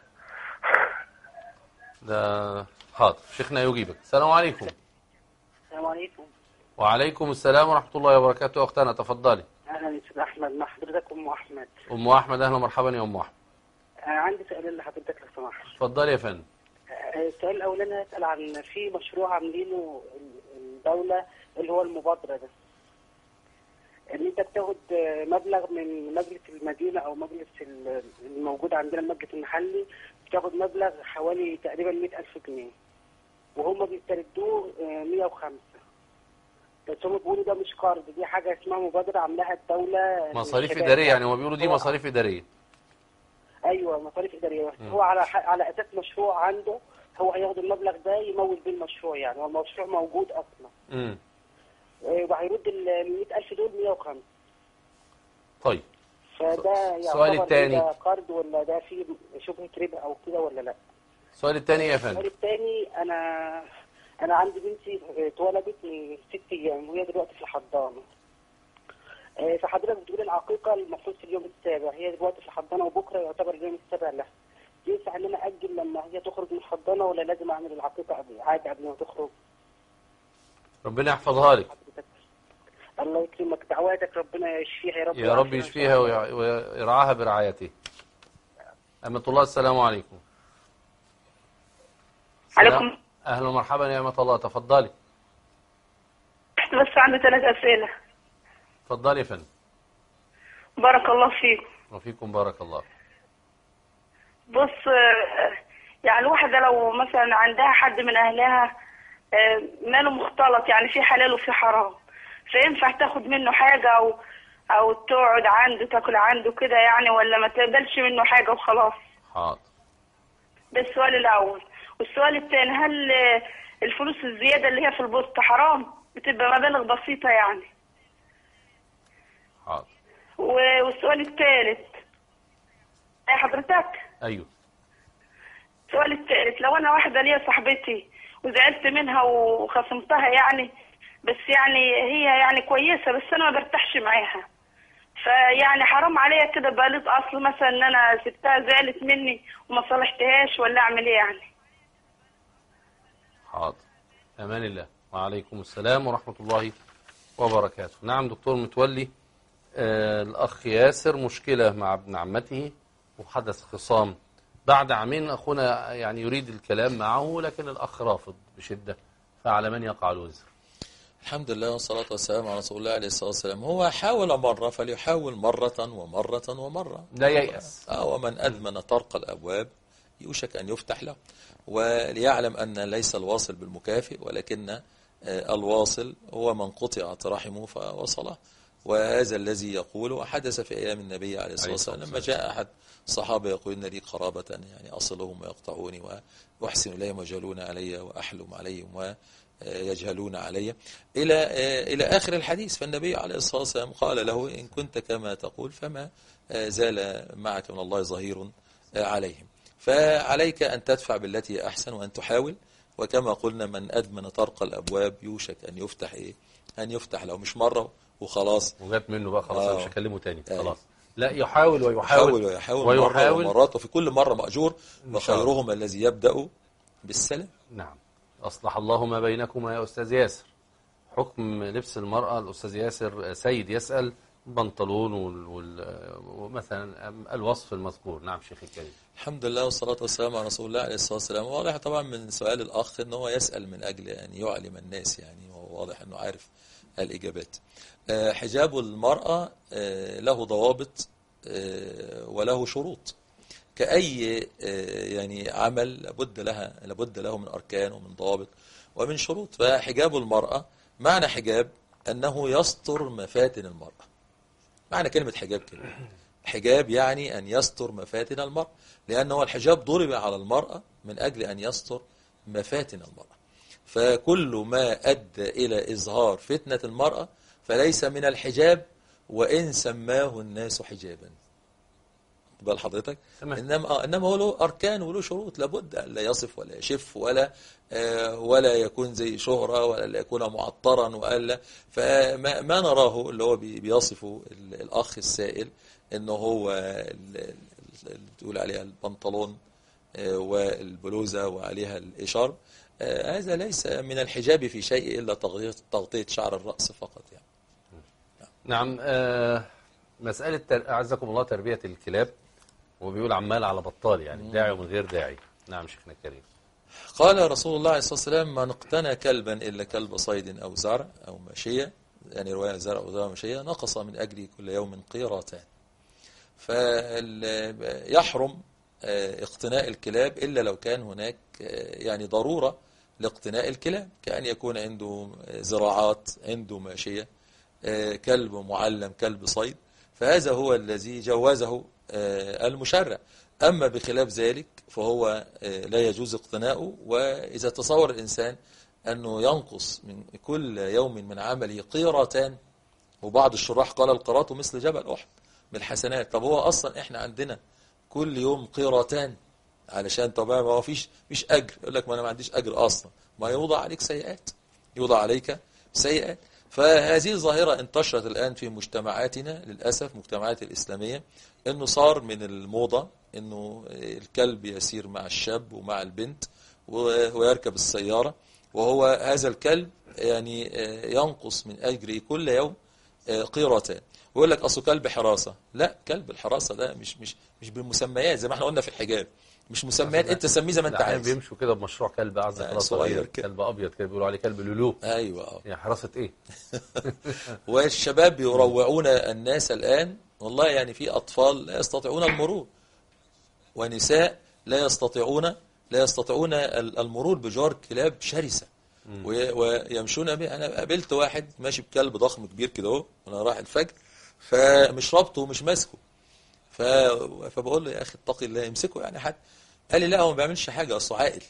ده حاضر، شيخنا يجيبك. السلام عليكم. السلام عليكم. وعليكم السلام ورحمة الله وبركاته. أختنا تفضلي. اهلا يا استاذ احمد، مع حضرتك ام احمد. أم أحمد، أهلا ومرحبا يا أم أحمد. آه عندي سؤالين لحضرتك لو سمحت. اتفضلي يا فندم. آه السؤال الاولاني هسال عن في مشروع عاملينه الدوله اللي هو المبادره ده، ان انت بتاخد آه، مبلغ من مجلس المدينه او مجلس ال- الموجود عندنا المجلس المحلي، بتاخد مبلغ حوالي تقريبا مئة ألف جنيه، وهم بيستردوه آه، مئة وخمسة. بس هم بيقولوا ده مش قرض، دي حاجه اسمها مبادره عاملاها الدوله. مصاريف للشباب إدارية يعني، هو بيقولوا دي هو- مصاريف إدارية. ايوه مصاريف اداريه، بس مم. هو على ح- على اساس مشروع عنده، هو هياخد المبلغ ده يمول بيه المشروع، يعني هو المشروع موجود اصلا. امم آه، وهيرد ال مئة ألف دول مئة وخمسة. طيب. فده السؤال يعتبر الثاني. ده قرض ولا ده فيه شبهه ربا او كده ولا لا؟ السؤال الثاني يا السؤال فندم. الثاني، انا انا عندي بنتي اتولدت من ست ايام وهي دلوقتي في الحضانه. آه، فحضرتك بتقول العقيقه المفروض في اليوم السابع، هي دلوقتي في الحضانه وبكره يعتبر اليوم السابع لها. ينفع ان انا اجل لما هي تخرج من الحضانه ولا لازم اعمل العقيقه قبل عادي قبل ما تخرج؟ ربنا يحفظها لك. الله يكرمك، دعواتك ربنا يشفيها يا رب. يا رب يشفيها ويع- ويرعاها برعايته. أمة الله، السلام عليكم. السلام. عليكم. أهلا ومرحبا يا أمة الله، تفضلي. بس عندي ثلاث أسئلة. تفضلي يا فندم. بارك الله فيكم. وفيكم بارك الله. بص، آه، يعني الواحدة لو مثلا عندها حد من أهلها آه، ماله مختلط، يعني في حلال وفي حرام، فينفع تاخد منه حاجة أو أو تقعد عنده تاكل عنده كده يعني، ولا ما تقبلش منه حاجة وخلاص؟ حاضر. ده السؤال الأول. والسؤال الثاني، هل آه، الفلوس الزيادة اللي هي في البوسطة حرام؟ بتبقى مبالغ بسيطة يعني. حاضر. و- والسؤال الثالث، يا حضرتك أيوه. السؤال الثالث، لو انا واحده ليا صاحبتي وزعلت منها وخصمتها يعني، بس يعني هي يعني كويسه بس انا ما برتاحش معاها، فيعني حرام عليا كده بقى اصل مثلا ان انا سبتها زعلت مني وما صالحتهاش، ولا اعمل ايه يعني؟ حاضر. أمان الله. وعليكم السلام ورحمة الله وبركاته. نعم دكتور متولي. آه الأخ ياسر مشكلة مع ابن عمته وحدث خصام بعد عامين. أخونا يعني يريد الكلام معه لكن الأخ رافض بشدة، فعلى من يقع الوزر؟ الحمد لله والصلاة والسلام على رسول الله عليه الصلاة والسلام. هو حاول مرة فليحاول مرة ومرة ومرة، لا ييأس. آه ومن أدمن طرق الأبواب يوشك أن يفتح له، وليعلم أن ليس الواصل بالمكافئ، ولكن آه الواصل هو من قطعت رحمه فوصله. وهذا الذي يقول وحدث في أيام النبي عليه الصلاة والسلام لما جاء أحد الصحابة يقول إن لي قرابة يعني أصلهم ويقطعوني وأحسن إليهم ويجهلون علي وأحلم عليهم ويجهلون علي إلى إلى آخر الحديث. فالنبي عليه الصلاة والسلام قال له إن كنت كما تقول فما زال معك من الله ظهير عليهم، فعليك أن تدفع بالتي أحسن وأن تحاول. وكما قلنا من أدمن طرق الأبواب يوشك أن يفتح إيه أن يفتح له، مش مرة وخلاص وجات منه بقى خلاص. آه. مش هكلمه تاني آه. خلاص. لا، يحاول ويحاول يحاول ويحاول, ويحاول مرة ومرات، وفي كل مرة مأجور، وخيرهم الذي يبدأ بالسلام. نعم. أصلح الله ما بينكما يا أستاذ ياسر. حكم لبس المرأة، الأستاذ ياسر سيد يسأل بنطلون ومثلا الوصف المذكور. نعم شيخ الكريم. الحمد لله والصلاة والسلام على رسول الله عليه الصلاة والسلام. واضح طبعا من سؤال الأخ أنه هو يسأل من أجل أن يعلم الناس، يعني هو واضح أنه عارف الإجابات. حجاب المرأة له ضوابط وله شروط، كأي يعني عمل لابد لها لابد له من أركان ومن ضوابط ومن شروط. فحجاب المرأة معنى حجاب أنه يستر مفاتن المرأة. معنى كلمة حجاب كده، حجاب يعني أن يستر مفاتن المرأة، لأنه الحجاب ضرب على المرأة من أجل أن يستر مفاتن المرأة. فكل ما أدى إلى إظهار فتنة المرأة فليس من الحجاب وإن سماه الناس حجابا. بقى حضرتك إنما, آه إنما هو له أركان وله شروط، لابد أن لا يصف ولا يشف ولا آه ولا يكون زي شهرة ولا يكون معطرا ولا. فما ما نراه اللي هو بيصفه الأخ السائل إنه هو اللي تقول عليها البنطلون آه والبلوزة وعليها الإشار، آه هذا ليس من الحجاب في شيء إلا تغطية تغطية شعر الرأس فقط يعني. نعم. آه مسألة أعزكم الله تربية الكلاب، وبيقول عمال على بطال يعني داعي ومن غير داعي. نعم شيخنا الكريم. قال رسول الله عليه الصلاة والسلام: من اقتنى كلبا إلا كلب صيد أو زرع أو ماشية، يعني رواية زرع أو زرع ماشية، نقص من أجله كل يوم قيراتان. فيحرم اقتناء الكلاب إلا لو كان هناك يعني ضرورة لاقتناء الكلاب، كأن يكون عنده زراعات، عنده ماشية، كلب معلم، كلب صيد، فهذا هو الذي جوزه المشرع. أما بخلاف ذلك فهو لا يجوز اقتناؤه. وإذا تصور الإنسان أنه ينقص من كل يوم من عمله قيرتان، وبعض الشراح قال القيراط مثل جبل أحد بالحسنات. طب هو أصلا إحنا عندنا كل يوم قيرتان علشان طبعا ما فيش فيش أجر. يقول لك ما أنا ما عنديش أجر أصلا، ما يوضع عليك سيئات، يوضع عليك سيئات. فهذه الظاهرة انتشرت الآن في مجتمعاتنا للأسف، مجتمعات الإسلامية، أنه صار من الموضة أنه الكلب يسير مع الشاب ومع البنت ويركب السيارة، وهو هذا الكلب يعني ينقص من أجره كل يوم قيرتان. ويقول لك أصله كلب حراسة. لا، كلب الحراسة ده مش مش مش بالمسميات زي ما احنا قلنا في الحجاب، مش مسميات انت سميه زي ما انت عايز. بيمشوا كده بمشروع كلب اعزك الله صغير كده، كلب ابيض كده بيقولوا عليه كلب لولو. ايوه اه يعني حراسه ايه؟ والشباب يروعون الناس الان، والله يعني في اطفال لا يستطيعون المرور، ونساء لا يستطيعون لا يستطيعون المرور بجوار كلاب شرسه ويمشون به. انا قابلت واحد ماشي بكلب ضخم كبير كده اهو وانا رايح الفجر، فمش رابطه ومش ماسكه، ف... فبقول له يا اخي اتقي الله امسكه يعني حد. قال لي لا هو ما بيعملش حاجه اصله عاقل.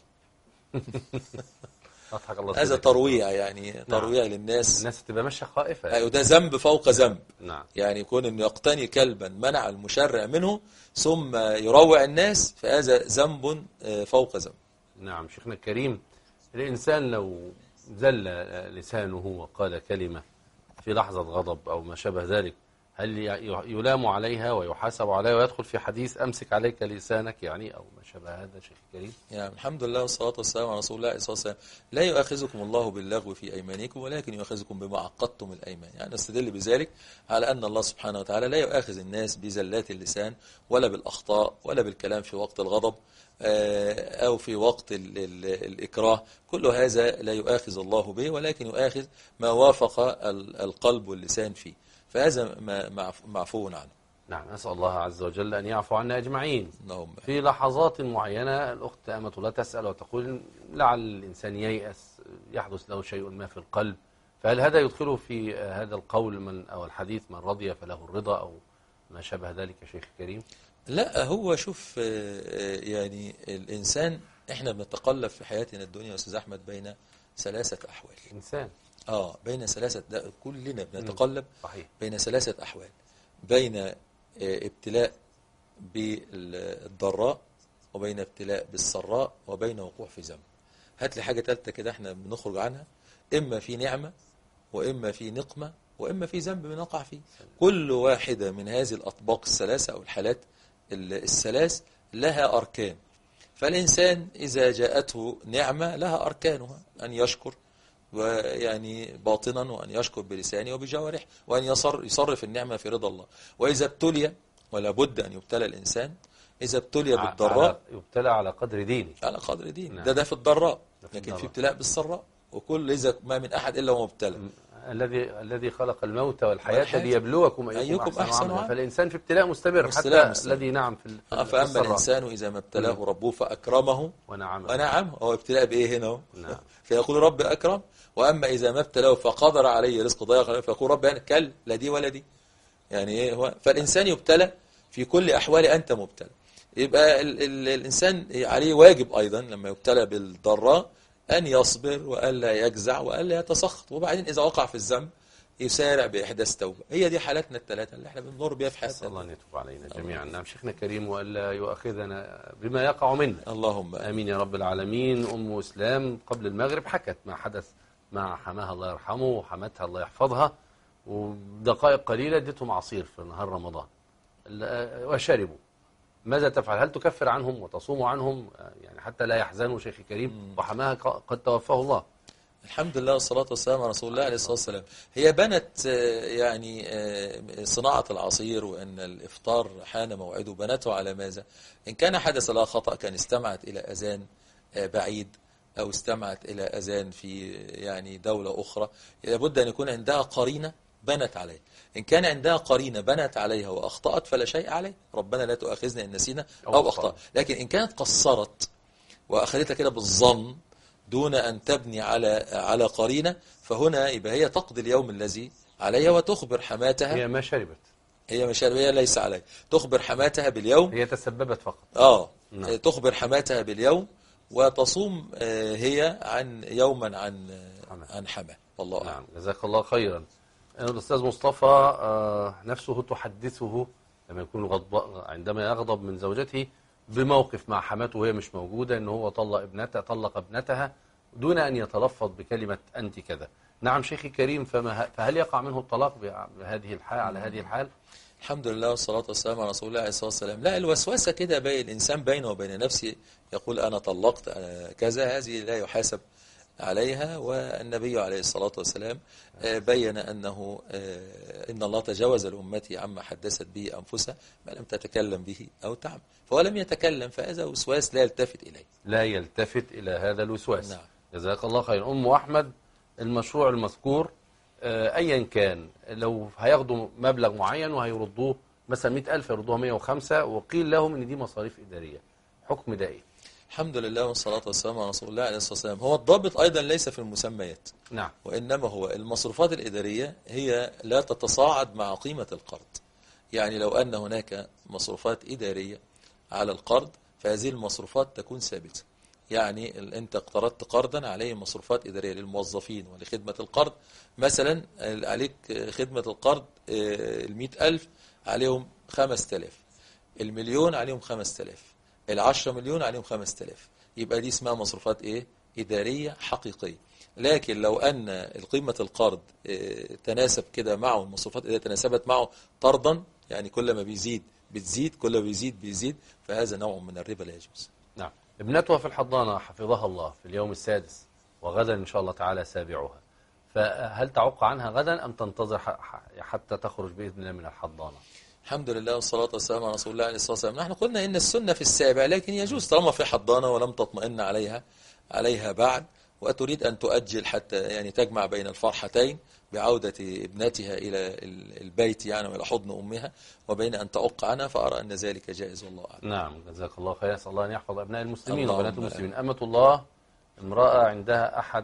هذا ترويع يعني، ترويع نعم. للناس، الناس تبقى ماشيه خائفه يعني. ايوه ده ذنب فوق ذنب. نعم. يعني يكون انه يقتني كلبا منع المشرع منه ثم يروع الناس، فهذا ذنب فوق ذنب. نعم شيخنا الكريم، الانسان لو زل لسانه وقال كلمه في لحظه غضب او ما شابه ذلك، هل يلام عليها ويحاسب عليها ويدخل في حديث أمسك عليك لسانك يعني أو ما شابه هذا شيخ الكريم؟ يعني الحمد لله والصلاة والسلام على رسول الله صلى الله عليه وسلم. لا يؤاخذكم الله باللغو في أيمانكم ولكن يؤاخذكم بما عقدتم الأيمان. يعني نستدل بذلك على أن الله سبحانه وتعالى لا يؤاخذ الناس بزلات اللسان ولا بالأخطاء ولا بالكلام في وقت الغضب أو في وقت ال ال الإكراه. كل هذا لا يؤاخذ الله به، ولكن يؤاخذ ما وافق القلب واللسان فيه، فهذا معفو عنه. نعم، نسأل الله عز وجل أن يعفو عنا أجمعين. نعم. في لحظات معينة الأخت أمة الله تسأل وتقول لعل الإنسان ييأس، يحدث له شيء ما في القلب، فهل هذا يدخله في هذا القول من أو الحديث من رضي فله الرضا أو ما شابه ذلك يا شيخ الكريم؟ لا، هو شوف يعني الإنسان إحنا بنتقلب في حياتنا الدنيا يا أستاذ أحمد بين ثلاثة أحوال. إنسان آه بين ثلاثة، كلنا بنتقلب صحيح. بين ثلاثة أحوال، بين ابتلاء بالضراء وبين ابتلاء بالسراء وبين وقوع في ذنب. هات لي حاجة ثالثة كده احنا بنخرج عنها، إما في نعمة وإما في نقمة وإما في ذنب بنقع فيه. كل واحدة من هذه الأطباق الثلاثة أو الحالات الثلاث لها أركان. فالإنسان إذا جاءته نعمة لها أركانها، أن يشكر ويعني باطنا، وأن يشكر بلسانه وبجوارحه، وأن يصر يصرف النعمة في رضا الله. وإذا ابتلي، ولا بد أن يبتلى الإنسان، إذا ابتلي بالضراء يبتلى على قدر دينه، على قدر دينه. نعم. ده ده في الضراء، لكن في ابتلاء بالسراء، وكل إذا ما من أحد إلا هو مبتلى. الذي الذي خلق الموت والحياة والحياة. ليبلوكم أيكم أيكم أحسن أحسن عملا. عملا. فالإنسان في ابتلاء مستمر مستمر حتى مستمر. الذي نعم في آه في فأما السراء. الإنسان إذا ما ابتلاه ربه فأكرمه ونعم ونعم. هو ابتلاء بإيه هنا؟ نعم. فيقول رب أكرم. وأما إذا ما ابتلاه فقدر عليه رزق ضيق عليه فيقول رب يعني كل لا دي ولا دي. يعني إيه هو؟ فالإنسان يبتلى في كل أحوال أنت مبتلى. يبقى ال ال الإنسان عليه واجب أيضا لما يبتلى بالضراء أن يصبر وألا يجزع وألا يتسخط. وبعدين إذا وقع في الذنب يسارع بإحداث توبة. هي دي حالاتنا الثلاثة اللي احنا بنمر بيها في نسأل الله حياتنا. أن يتوب علينا جميعا. نعم شيخنا كريم وألا يؤاخذنا بما يقع منا. اللهم آمين يا رب العالمين. أم إسلام قبل المغرب حكت ما حدث مع حماها الله يرحمه وحماتها الله يحفظها، ودقائق قليلة اديتهم عصير في نهار رمضان وشربوا. ماذا تفعل؟ هل تكفر عنهم وتصوم عنهم يعني حتى لا يحزنوا شيخي كريم؟ وحماها قد توفاه الله. الحمد لله والصلاة والسلام على رسول الله عليه الصلاة والسلام. هي بنت يعني صناعة العصير وأن الإفطار حان موعده، بنته على ماذا؟ إن كان حدث لها خطأ كان استمعت إلى أذان بعيد أو استمعت إلى أذان في يعني دولة أخرى، لابد أن يكون عندها قرينة بنت عليه. إن كان عندها قرينة بنت عليها وأخطأت فلا شيء عليه، ربنا لا تؤاخذنا إن نسينا أو أخطأ. لكن إن كانت قصرت وأخذتها كده بالظن دون أن تبني على على قرينة، فهنا يبقى هي تقضي اليوم الذي عليها وتخبر حماتها. هي ما شربت، هي ما شربت، هي ليس عليها. تخبر حماتها باليوم، هي تسببت فقط. آه نعم. تخبر حماتها باليوم وتصوم هي عن يوما عن عن حماه. والله نعم. جزاك الله خيرا. الأستاذ مصطفى نفسه تحدثه لما يكون غضب عندما يغضب من زوجته بموقف مع حماته وهي مش موجودة، ان هو طلق ابنتها طلق ابنتها دون ان يتلفظ بكلمة انت كذا. نعم شيخي كريم، فما فهل يقع منه الطلاق بهذه الحال على هذه الحال؟ الحمد لله والصلاة والسلام على رسول الله عليه الصلاة والسلام. لا، الوسوسة كده بين الإنسان بينه وبين نفسه، يقول أنا طلقت أنا كذا، هذه لا يحاسب عليها. والنبي عليه الصلاة والسلام بين أنه إن الله تجاوز لأمتي عما حدثت به أنفسها ما لم تتكلم به أو تعمل، فهو لم يتكلم، فهذا وسواس لا يلتفت إليه. لا يلتفت إلى هذا الوسواس. نعم. جزاك الله خير. أم أحمد، المشروع المذكور أيا كان لو هياخدوا مبلغ معين وهيردوه مثلا مئة ألف يردوها مئة وخمسة، وقيل لهم إن دي مصاريف إدارية، حكم ده إيه؟ الحمد لله والصلاة والسلام على رسول الله عليه الصلاة والسلام. هو الضابط أيضا ليس في المسميات، نعم، وإنما هو المصروفات الإدارية هي لا تتصاعد مع قيمة القرض. يعني لو أن هناك مصروفات إدارية على القرض فهذه المصروفات تكون ثابتة. يعني أنت اقترضت قرضا عليه مصروفات إدارية للموظفين ولخدمة القرض، مثلا عليك خدمة القرض المئة ألف عليهم خمسة آلاف، المليون عليهم خمسة آلاف، العشرة مليون عليهم خمسة آلاف، يبقى دي اسمها مصروفات إيه؟ إدارية حقيقية. لكن لو أن قيمة القرض تناسب كده معه، المصروفات إذا تناسبت معه طردا، يعني كل ما بيزيد بتزيد، كل ما بيزيد بيزيد، فهذا نوع من الربا لا يجوز. نعم. ابنتها في الحضانة حفظها الله في اليوم السادس وغدا إن شاء الله تعالى سابعها، فهل تعق عنها غدا أم تنتظر حتى تخرج بإذن الله من الحضانة؟ الحمد لله والصلاة والسلام على رسول الله عليه الصلاة والسلام. نحن قلنا إن السنة في السابع، لكن يجوز طالما في حضانة ولم تطمئن عليها عليها بعد، وتريد أن تؤجل حتى يعني تجمع بين الفرحتين بعودة ابنتها إلى البيت يعني وإلى حضن أمها، وبين أن تعق عنها، فأرى أن ذلك جائز والله أعلم. نعم. جزاك الله خير. أسأل الله أن يحفظ أبناء المسلمين وبنات المسلمين. أمة الله، امرأة عندها أحد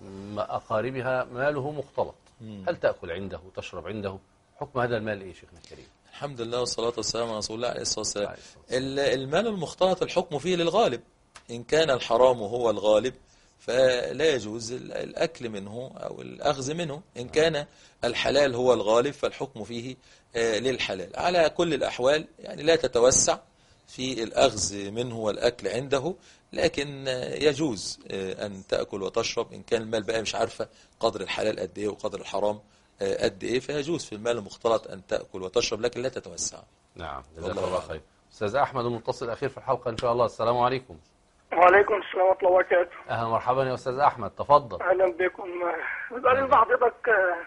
أقاربها ماله مختلط، هل تأكل عنده تشرب عنده؟ حكم هذا المال إيه شيخنا الكريم؟ الحمد لله والصلاة والسلام على رسول الله عليه الصلاة والسلام. المال المختلط الحكم فيه للغالب، إن كان الحرام هو الغالب فلا يجوز الأكل منه أو الأخذ منه، إن كان الحلال هو الغالب فالحكم فيه للحلال. على كل الأحوال يعني لا تتوسع في الأخذ منه والأكل عنده، لكن يجوز أن تأكل وتشرب. إن كان المال بقى مش عارفة قدر الحلال قد إيه وقدر الحرام قد إيه، فيجوز في المال المختلط أن تأكل وتشرب، لكن لا تتوسع. نعم. جزاك الله خير. أستاذ أحمد المتصل الأخير في الحلقة إن شاء الله. السلام عليكم. وعليكم السلام ورحمة الله وبركاته. أهلا مرحبا يا أستاذ أحمد، تفضل. أهلا بكم. بسأل حضرتك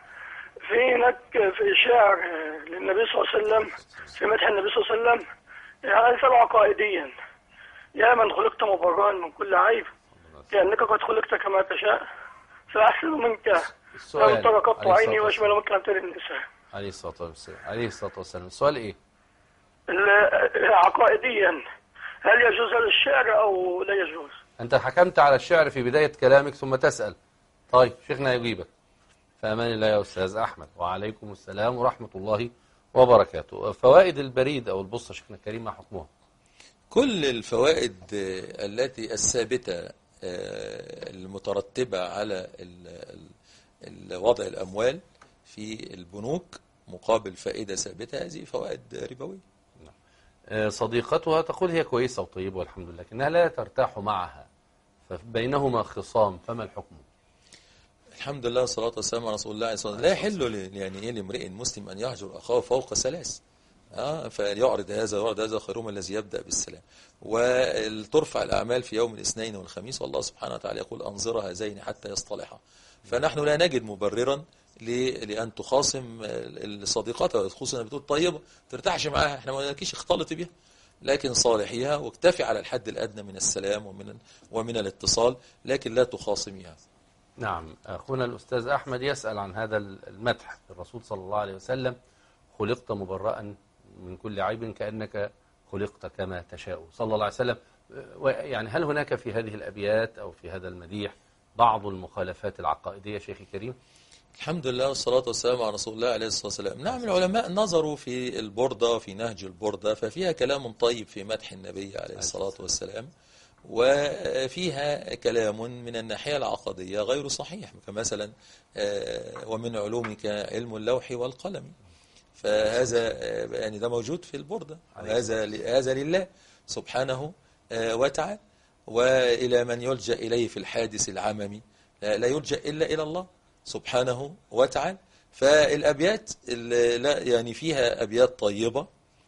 في هناك في شعر للنبي صلى الله عليه وسلم في مدح النبي صلى الله عليه وسلم هذا عقائديا: يا من خلقت مبررا من كل عيب كأنك قد خلقت كما تشاء فأحسن منك السؤال لم ترى قط عليه عيني الصلاة واشمل والسلام. مكرمة للنساء. عليه الصلاة والسلام عليه الصلاة والسلام. السؤال إيه؟ ال- عقائديا هل يجوز هذا الشعر أو لا يجوز؟ أنت حكمت على الشعر في بداية كلامك ثم تسأل. طيب شيخنا يجيبك. فأمان الله يا أستاذ أحمد. وعليكم السلام ورحمة الله وبركاته. فوائد البريد أو البوسطة شيخنا الكريم ما حكمها؟ كل الفوائد التي الثابتة المترتبة على وضع الأموال في البنوك مقابل فائدة ثابتة هذه فوائد ربوية. صديقتها تقول هي كويسة وطيبة والحمد لله لكنها لا ترتاح معها فبينهما خصام فما الحكم؟ الحمد لله والصلاة والسلام على رسول الله صلى الله عليه وسلم. لا يحل يعني ايه لامرئ مسلم أن يهجر أخاه فوق ثلاث. آه فيعرض هذا ويعرض هذا خيرهما الذي يبدأ بالسلام. وترفع الأعمال في يوم الاثنين والخميس والله سبحانه وتعالى يقول أنظر هذين حتى يصطلحا. فنحن لا نجد مبررا لأن تخاصم الصديقات خصوصا بتقول طيبة ترتاحش معاها احنا ما نلاقيش اختلط بها لكن صالحيها واكتفي على الحد الأدنى من السلام ومن ومن الاتصال لكن لا تخاصميها. نعم. أخونا الأستاذ أحمد يسأل عن هذا المدح الرسول صلى الله عليه وسلم خلقت مبرأ من كل عيب كأنك خلقت كما تشاء صلى الله عليه وسلم. يعني هل هناك في هذه الأبيات أو في هذا المديح بعض المخالفات العقائدية شيخي الكريم؟ الحمد لله والصلاة والسلام على رسول الله عليه الصلاة والسلام. نعم العلماء نظروا في البردة في نهج البردة ففيها كلام طيب في مدح النبي عليه الصلاة والسلام وفيها كلام من الناحية العقدية غير صحيح كمثلا ومن علومك علم اللوح والقلم فهذا يعني ده موجود في البردة هذا هذا لله سبحانه وتعالى وإلى من يلجأ إليه في الحادث العممي لا يلجأ إلا إلى الله سبحانه وتعالى. فالأبيات لا يعني فيها أبيات طيبة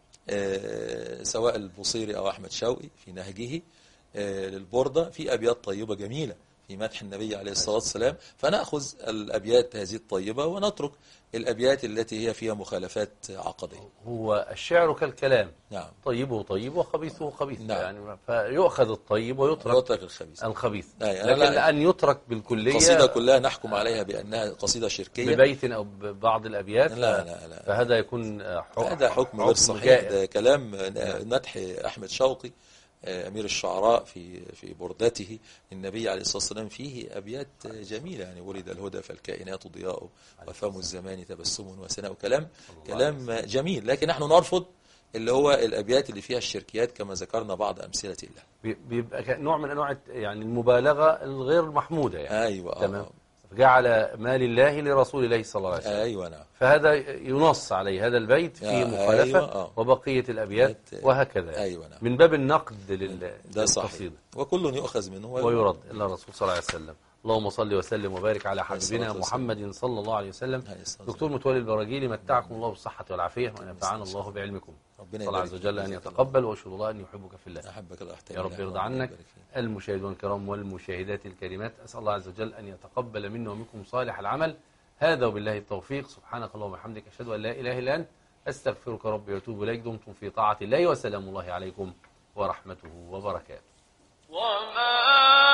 سواء البوصيري أو أحمد شوقي في نهجه للبردة في أبيات طيبة جميلة في مدح النبي عليه الصلاة والسلام فنأخذ الأبيات هذه الطيبة ونترك الأبيات التي هي فيها مخالفات عقدية. هو الشعر كالكلام نعم. طيبه طيب وخبيثه خبيث نعم. يعني فيؤخذ الطيب ويترك يترك الخبيث الخبيث نعم. لكن أن يترك بالكلية القصيدة كلها نحكم عليها بأنها قصيدة شركية ببيت أو ببعض الأبيات لا لا لا فهذا يكون حكم هذا حكم غير صحيح. ده كلام مدح أحمد شوقي أمير الشعراء في في بردته النبي عليه الصلاة والسلام فيه أبيات جميلة يعني ولد الهدى فالكائنات ضياء وفم الزمان تبسم وسناء كلام كلام جميل لكن نحن نرفض اللي هو الأبيات اللي فيها الشركيات كما ذكرنا بعض أمثلة الله. بيبقى نوع من أنواع يعني المبالغة الغير محمودة يعني. أيوة تمام. جعل مال الله لرسول الله صلى الله عليه وسلم. أيوة نعم. فهذا ينص عليه هذا البيت في مخالفة أيوة وبقية الأبيات وهكذا أيوة نعم. من باب النقد للقصيدة وكل يؤخذ منه ويرد إلا الرسول صلى الله عليه وسلم. اللهم صل وسلم وبارك على حبيبنا محمد صلى الله عليه وسلم. دكتور متولي البراجيلي متعكم الله بالصحة والعافية ونفعنا الله بعلمكم. الله عز وجل أن يتقبل وأشهد الله أن يحبك في الله يا رب يرضى عنك. المشاهدون الكرام والمشاهدات الكريمات أسأل الله عز وجل أن يتقبل منا ومنكم صالح العمل هذا وبالله التوفيق. سبحانك اللهم وبحمدك أشهد أن لا إله إلا أنت أستغفرك ربي وأتوب إليك. دمتم في طاعة الله وسلام الله عليكم ورحمته وبركاته.